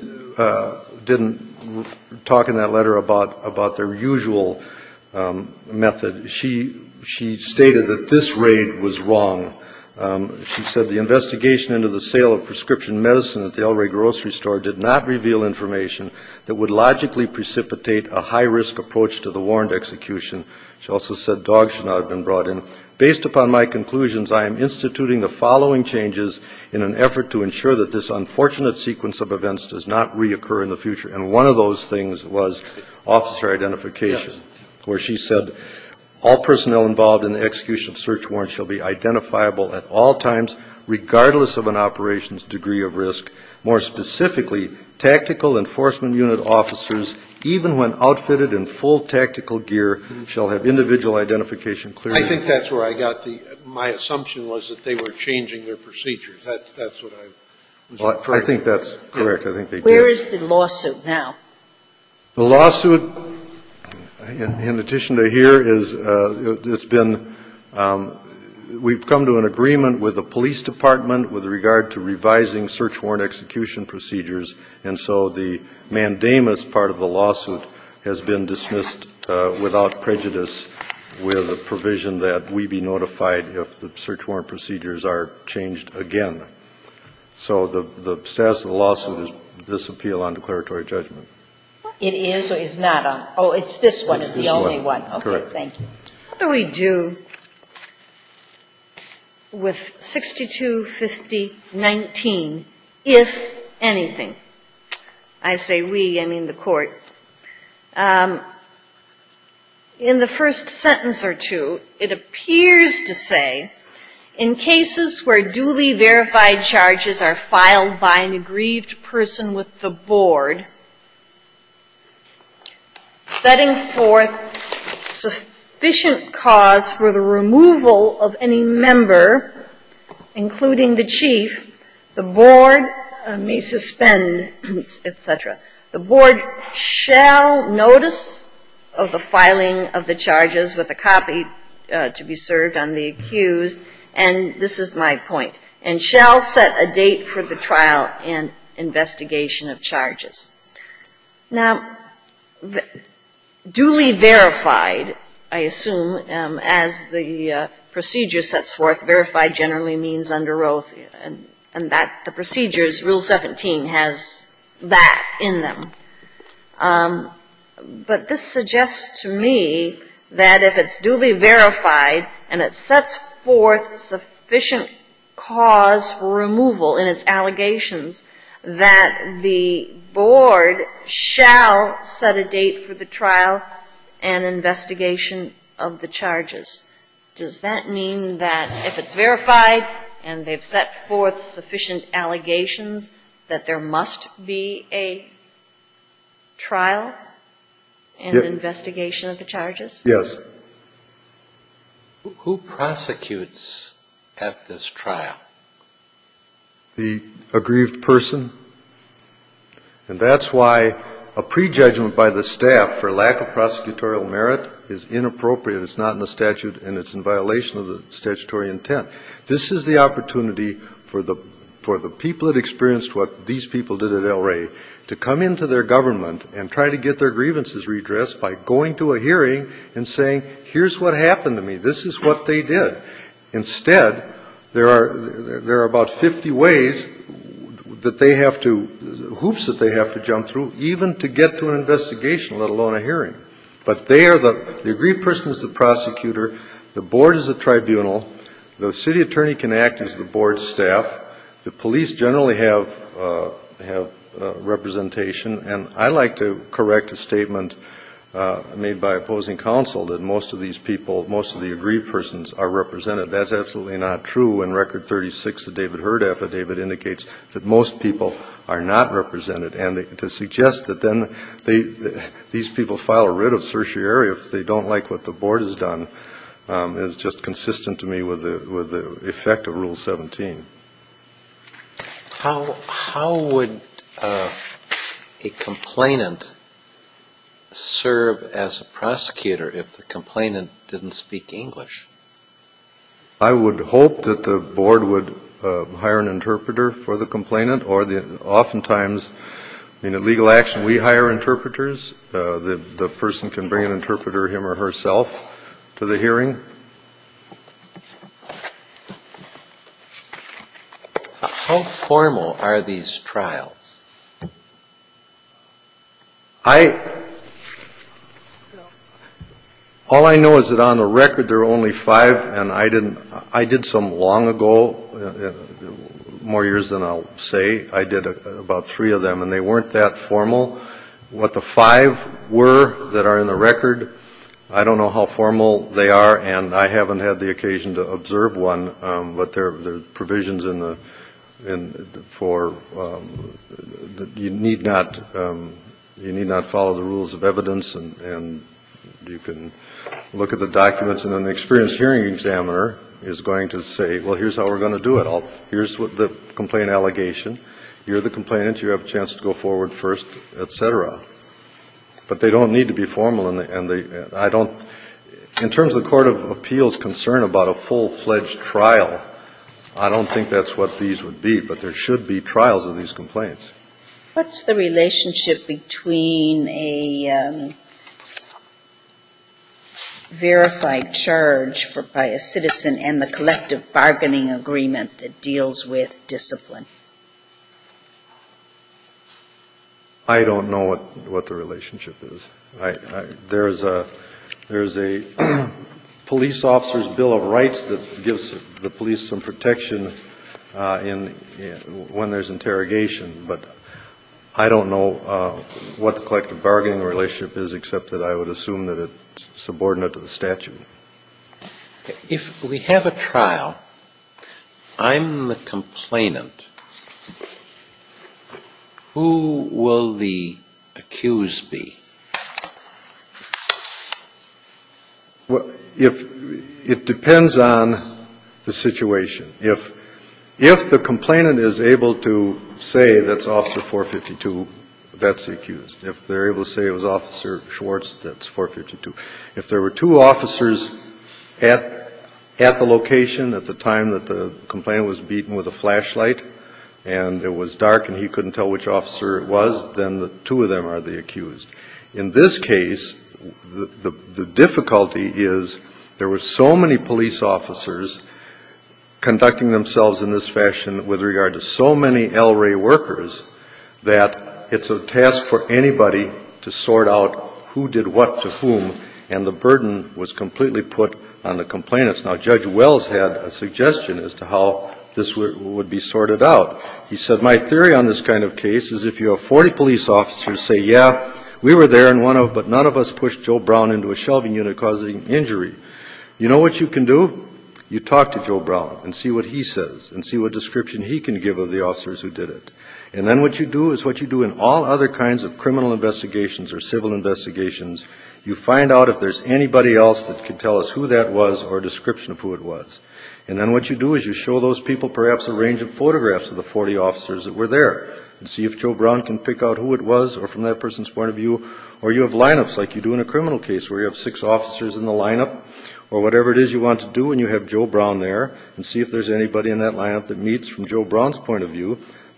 [SPEAKER 7] talk in that letter about their usual method. She stated that this raid was wrong. She said the investigation into the sale of prescription medicine at the El Rey grocery store did not reveal information that would logically precipitate a high-risk approach to the warrant execution. She also said dogs should not have been brought in. Based upon my conclusions, I am instituting the following changes in an effort to ensure that this unfortunate sequence of events does not reoccur in the future. And one of those things was officer identification, where she said, all personnel involved in the execution of search warrants shall be identifiable at all times, regardless of an operation's degree of risk. More specifically, tactical enforcement unit officers, even when outfitted in full tactical gear, shall have individual identification clearly.
[SPEAKER 4] I think that's where I got my assumption was that they were changing their procedures. That's what I was referring to.
[SPEAKER 7] I think that's correct. I think they did.
[SPEAKER 2] Where is the lawsuit now?
[SPEAKER 7] The lawsuit, in addition to here, is it's been we've come to an agreement with the police department with regard to revising search warrant execution procedures, and so the mandamus part of the lawsuit has been dismissed without prejudice, with a provision that we be notified if the search warrant procedures are changed again. So the status of the lawsuit is this appeal on declaratory judgment.
[SPEAKER 2] It is or is not on? Oh, it's this one. It's the only one. Okay,
[SPEAKER 7] correct.
[SPEAKER 2] Thank you.
[SPEAKER 1] What do we do with 6250-19, if anything? I say we, I mean the court. In the first sentence or two, it appears to say, in cases where duly verified charges are filed by an aggrieved person with the board, setting forth sufficient cause for the removal of any member, including the chief, the board may suspend, etc. The board shall notice of the filing of the charges with a copy to be served on the accused, and this is my point, and shall set a date for the trial and investigation of charges. Now, duly verified, I assume, as the procedure sets forth, verified generally means under oath, and that the procedures, Rule 17 has that in them. But this suggests to me that if it's duly verified and it sets forth sufficient cause for removal in its allegations, that the board shall set a date for the trial and investigation of the charges. Does that mean that if it's verified and they've set forth sufficient allegations, that there must be a trial and investigation of the charges?
[SPEAKER 7] Yes.
[SPEAKER 6] Who prosecutes at this trial?
[SPEAKER 7] The aggrieved person. And that's why a prejudgment by the staff for lack of prosecutorial merit is inappropriate. It's not in the statute, and it's in violation of the statutory intent. This is the opportunity for the people that experienced what these people did at El Rey to come into their government and try to get their grievances redressed by going to a hearing and saying, here's what happened to me. This is what they did. Instead, there are about 50 ways that they have to, hoops that they have to jump through, even to get to an investigation, let alone a hearing. But they are the aggrieved person is the prosecutor, the board is the tribunal, the city attorney can act as the board staff, the police generally have representation, and I like to correct a statement made by opposing counsel that most of these people, most of the aggrieved persons are represented. That's absolutely not true. In Record 36, the David Hurd affidavit indicates that most people are not represented. And to suggest that then these people file a writ of certiorari if they don't like what the board has done is just consistent to me with the effect of Rule 17.
[SPEAKER 6] How would a complainant serve as a prosecutor if the complainant didn't speak English?
[SPEAKER 7] I would hope that the board would hire an interpreter for the complainant, or oftentimes, in legal action, we hire interpreters. The person can bring an interpreter, him or herself, to the hearing.
[SPEAKER 6] How formal are these trials?
[SPEAKER 7] All I know is that on the record there are only 5, and I did some long ago, more years than I'll say. I did about 3 of them, and they weren't that formal. What the 5 were that are in the record, I don't know how formal they are, and I haven't had the occasion to observe one, but there are provisions you need not follow the rules of evidence, and you can look at the documents, and an experienced hearing examiner is going to say, well, here's how we're going to do it. Here's what the complaint allegation. You're the complainant. You have a chance to go forward first, et cetera. But they don't need to be formal, and I don't. In terms of the Court of Appeals' concern about a full-fledged trial, I don't think that's what these would be, but there should be trials of these complaints.
[SPEAKER 2] What's the relationship between a verified charge by a citizen and the collective bargaining agreement that deals with discipline?
[SPEAKER 7] I don't know what the relationship is. There's a police officer's Bill of Rights that gives the police some protection when there's interrogation, but I don't know what the collective bargaining relationship is, except that I would assume that it's subordinate to the statute.
[SPEAKER 6] If we have a trial, I'm the complainant. Who will the accused be?
[SPEAKER 7] Well, it depends on the situation. If the complainant is able to say that's Officer 452, that's the accused. If they're able to say it was Officer Schwartz, that's 452. If there were 2 officers at the location at the time that the complainant was beaten with a flashlight, and it was dark and he couldn't tell which officer it was, then the 2 of them are the accused. In this case, the difficulty is there were so many police officers conducting themselves in this fashion with regard to so many LRA workers that it's a task for anybody to sort out who did what to whom, and the burden was completely put on the complainants. Now, Judge Wells had a suggestion as to how this would be sorted out. He said, my theory on this kind of case is if you have 40 police officers say, yeah, we were there, but none of us pushed Joe Brown into a shelving unit causing injury. You know what you can do? You talk to Joe Brown and see what he says and see what description he can give of the officers who did it. And then what you do is what you do in all other kinds of criminal investigations or civil investigations. You find out if there's anybody else that can tell us who that was or a description of who it was. And then what you do is you show those people perhaps a range of photographs of the 40 officers that were there and see if Joe Brown can pick out who it was or from that person's point of view. Or you have lineups like you do in a criminal case where you have 6 officers in the lineup or whatever it is you want to do, and you have Joe Brown there and see if there's anybody in that lineup that meets from Joe Brown's point of view.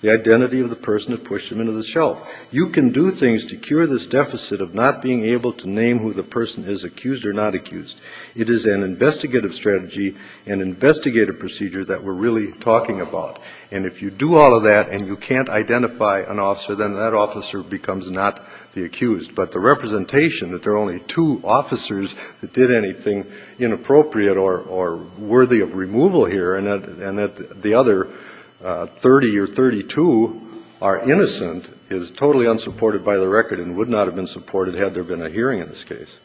[SPEAKER 7] the identity of the person that pushed him into the shelf. You can do things to cure this deficit of not being able to name who the person is, accused or not accused. It is an investigative strategy and investigative procedure that we're really talking about. And if you do all of that and you can't identify an officer, then that officer becomes not the accused. But the representation that there are only 2 officers that did anything inappropriate or worthy of removal here, and that the other 30 or 32 are innocent, is totally unsupported by the record and would not have been supported had there been a hearing in this case.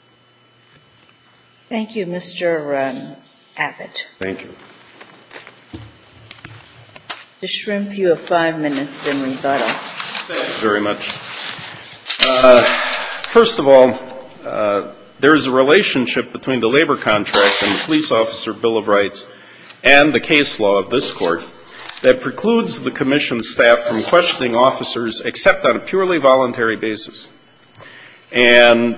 [SPEAKER 2] Thank you, Mr. Abbott.
[SPEAKER 7] Thank you.
[SPEAKER 2] Mr. Shrimp, you have 5 minutes in rebuttal.
[SPEAKER 3] Thank you very much. First of all, there is a relationship between the labor contract and the police officer Bill of Rights and the case law of this court that precludes the commission staff from questioning officers except on a purely voluntary basis. And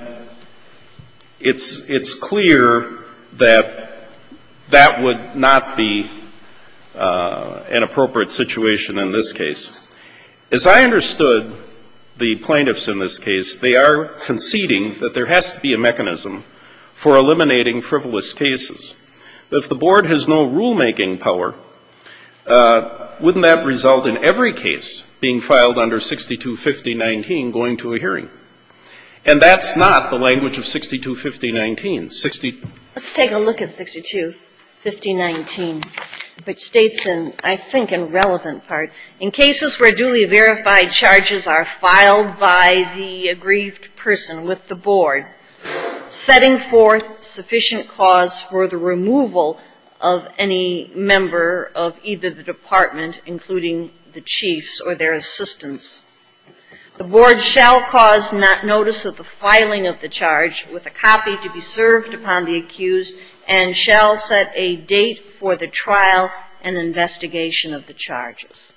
[SPEAKER 3] it's clear that that would not be an appropriate situation in this case. As I understood the plaintiffs in this case, they are conceding that there has to be a mechanism for eliminating frivolous cases. If the board has no rulemaking power, wouldn't that result in every case being filed under 6250-19 going to a hearing? And that's not the language of 6250-19.
[SPEAKER 1] Let's take a look at 6250-19, which states in, I think, in relevant part, in cases where duly verified charges are filed by the aggrieved person with the board, setting forth sufficient cause for the removal of any member of either the department, including the chiefs or their assistants. The board shall cause not notice of the filing of the charge with a copy to be served upon the accused and shall set a date for the trial and investigation of the charges.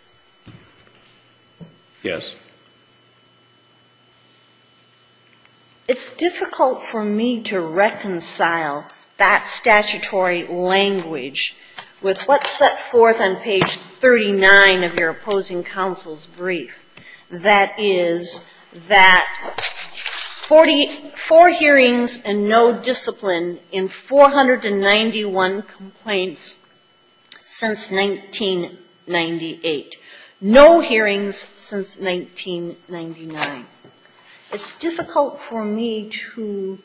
[SPEAKER 3] Yes.
[SPEAKER 1] It's difficult for me to reconcile that statutory language with what's set forth on page 39 of your opposing counsel's brief. That is that 44 hearings and no discipline in 491 complaints since 1998. No hearings since 1999. It's difficult for me to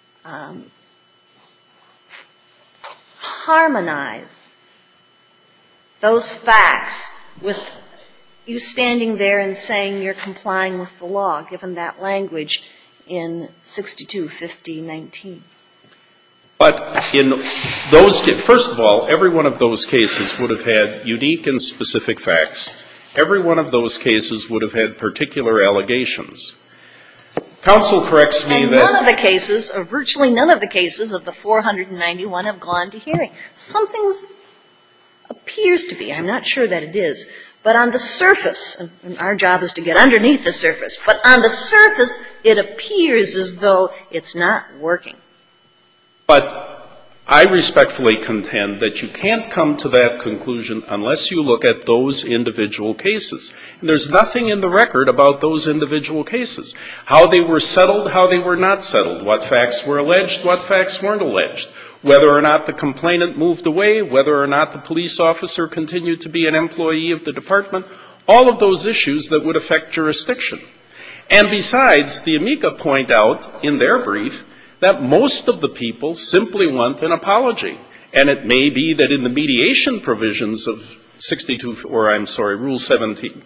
[SPEAKER 1] harmonize those facts with you standing there and saying you're complying with the law, given that language in 6250-19.
[SPEAKER 3] But in those, first of all, every one of those cases would have had unique and specific facts. Every one of those cases would have had particular allegations. Counsel corrects me that
[SPEAKER 1] none of the cases, or virtually none of the cases of the 491 have gone to hearing. Something appears to be, I'm not sure that it is, but on the surface, and our job is to get underneath the surface, but on the surface it appears as though it's not working.
[SPEAKER 3] But I respectfully contend that you can't come to that conclusion unless you look at those individual cases. And there's nothing in the record about those individual cases. How they were settled, how they were not settled, what facts were alleged, what facts weren't alleged, whether or not the complainant moved away, whether or not the police officer continued to be an employee of the department, all of those issues that would affect jurisdiction. And besides, the amica point out in their brief that most of the people simply want an apology. And it may be that in the mediation provisions of Rule 17,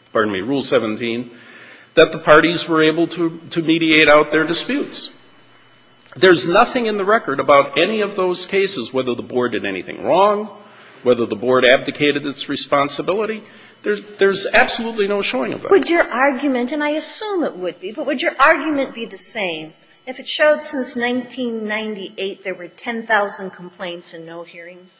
[SPEAKER 3] that the parties were able to mediate out their disputes. There's nothing in the record about any of those cases, whether the board did anything wrong, whether the board abdicated its responsibility. There's absolutely no showing of that.
[SPEAKER 1] Would your argument, and I assume it would be, but would your argument be the same if it showed since 1998 there were 10,000 complaints and no hearings?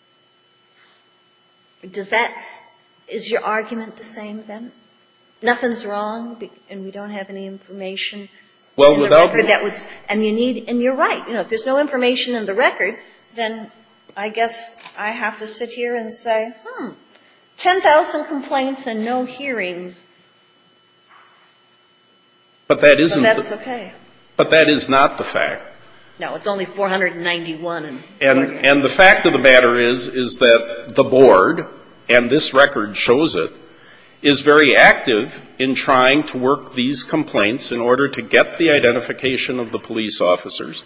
[SPEAKER 1] Is your argument the same then? Nothing's wrong and we don't have any information in the record that would, and you're right, if there's no information in the record, then I guess I have to sit here and say, 10,000 complaints and no hearings,
[SPEAKER 3] But that isn't.
[SPEAKER 1] that's okay.
[SPEAKER 3] But that is not the fact.
[SPEAKER 1] No, it's only 491.
[SPEAKER 3] And the fact of the matter is that the board, and this record shows it, is very active in trying to work these complaints in order to get the identification of the police officers.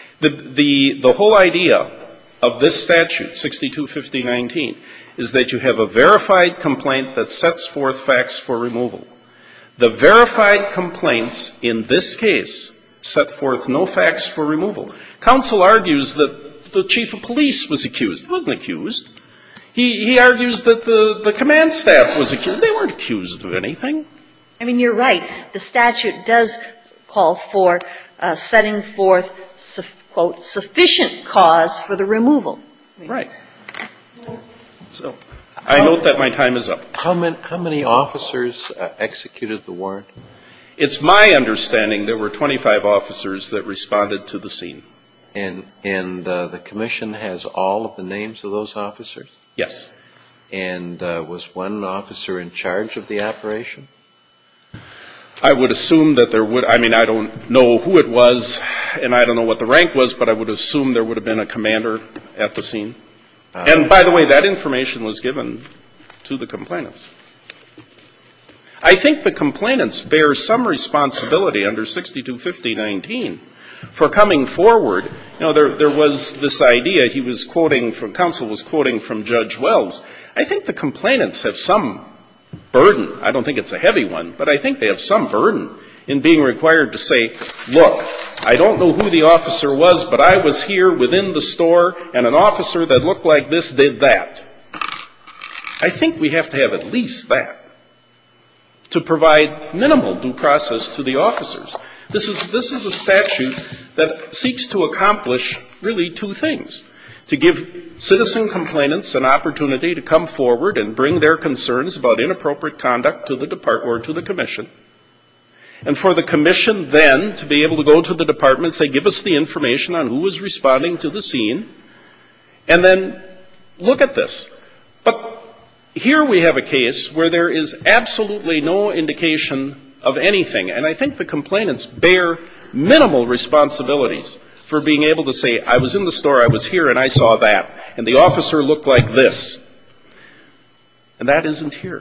[SPEAKER 3] The whole idea of this statute, 6250-19, is that you have a verified complaint that sets forth facts for removal. The verified complaints in this case set forth no facts for removal. Counsel argues that the chief of police was accused. He wasn't accused. He argues that the command staff was accused. They weren't accused of anything.
[SPEAKER 1] I mean, you're right. The statute does call for setting forth, quote, sufficient cause for the removal.
[SPEAKER 3] Right. So I note that my time is up.
[SPEAKER 6] How many officers executed the warrant?
[SPEAKER 3] It's my understanding there were 25 officers that responded to the scene.
[SPEAKER 6] And the commission has all of the names of those officers?
[SPEAKER 3] Yes.
[SPEAKER 6] And was one officer in charge of the operation?
[SPEAKER 3] I would assume that there would. I mean, I don't know who it was, and I don't know what the rank was, but I would assume there would have been a commander at the scene. And by the way, that information was given to the complainants. I think the complainants bear some responsibility under 6250-19 for coming forward. You know, there was this idea, he was quoting from, counsel was quoting from Judge Wells. I think the complainants have some burden. I don't think it's a heavy one, but I think they have some burden in being required to say, look, I don't know who the officer was, but I was here within the store, and an officer that looked like this did that. I think we have to have at least that to provide minimal due process to the officers. This is a statute that seeks to accomplish really two things: to give citizen complainants an opportunity to come forward and bring their concerns about inappropriate conduct to the department or to the commission, and for the commission then to be able to go to the department and say, give us the information on who was responding to the scene, and then look at this. But here we have a case where there is absolutely no indication of anything, and I think the complainants bear minimal responsibilities for being able to say, I was in the store, I was here, and I saw that, and the officer looked like this. And that isn't here.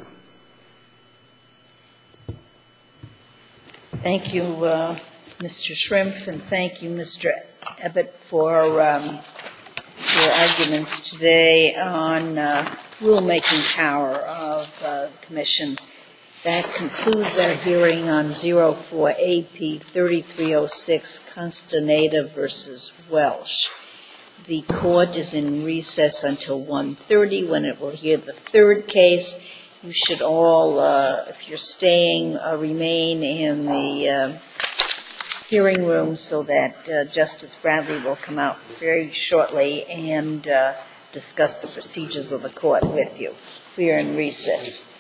[SPEAKER 2] Thank you, Mr. Shrimp, and thank you, Mr. Ebbett, for your arguments today on rulemaking power of the Commission. That concludes our hearing on 04AP 3306, Constaneda versus Welsh. The court is in recess until 1:30 when it will hear the third case. You should all, if you're staying, remain in the hearing room so that Justice Bradley will come out very shortly and discuss the procedures of the court with you. We are in recess.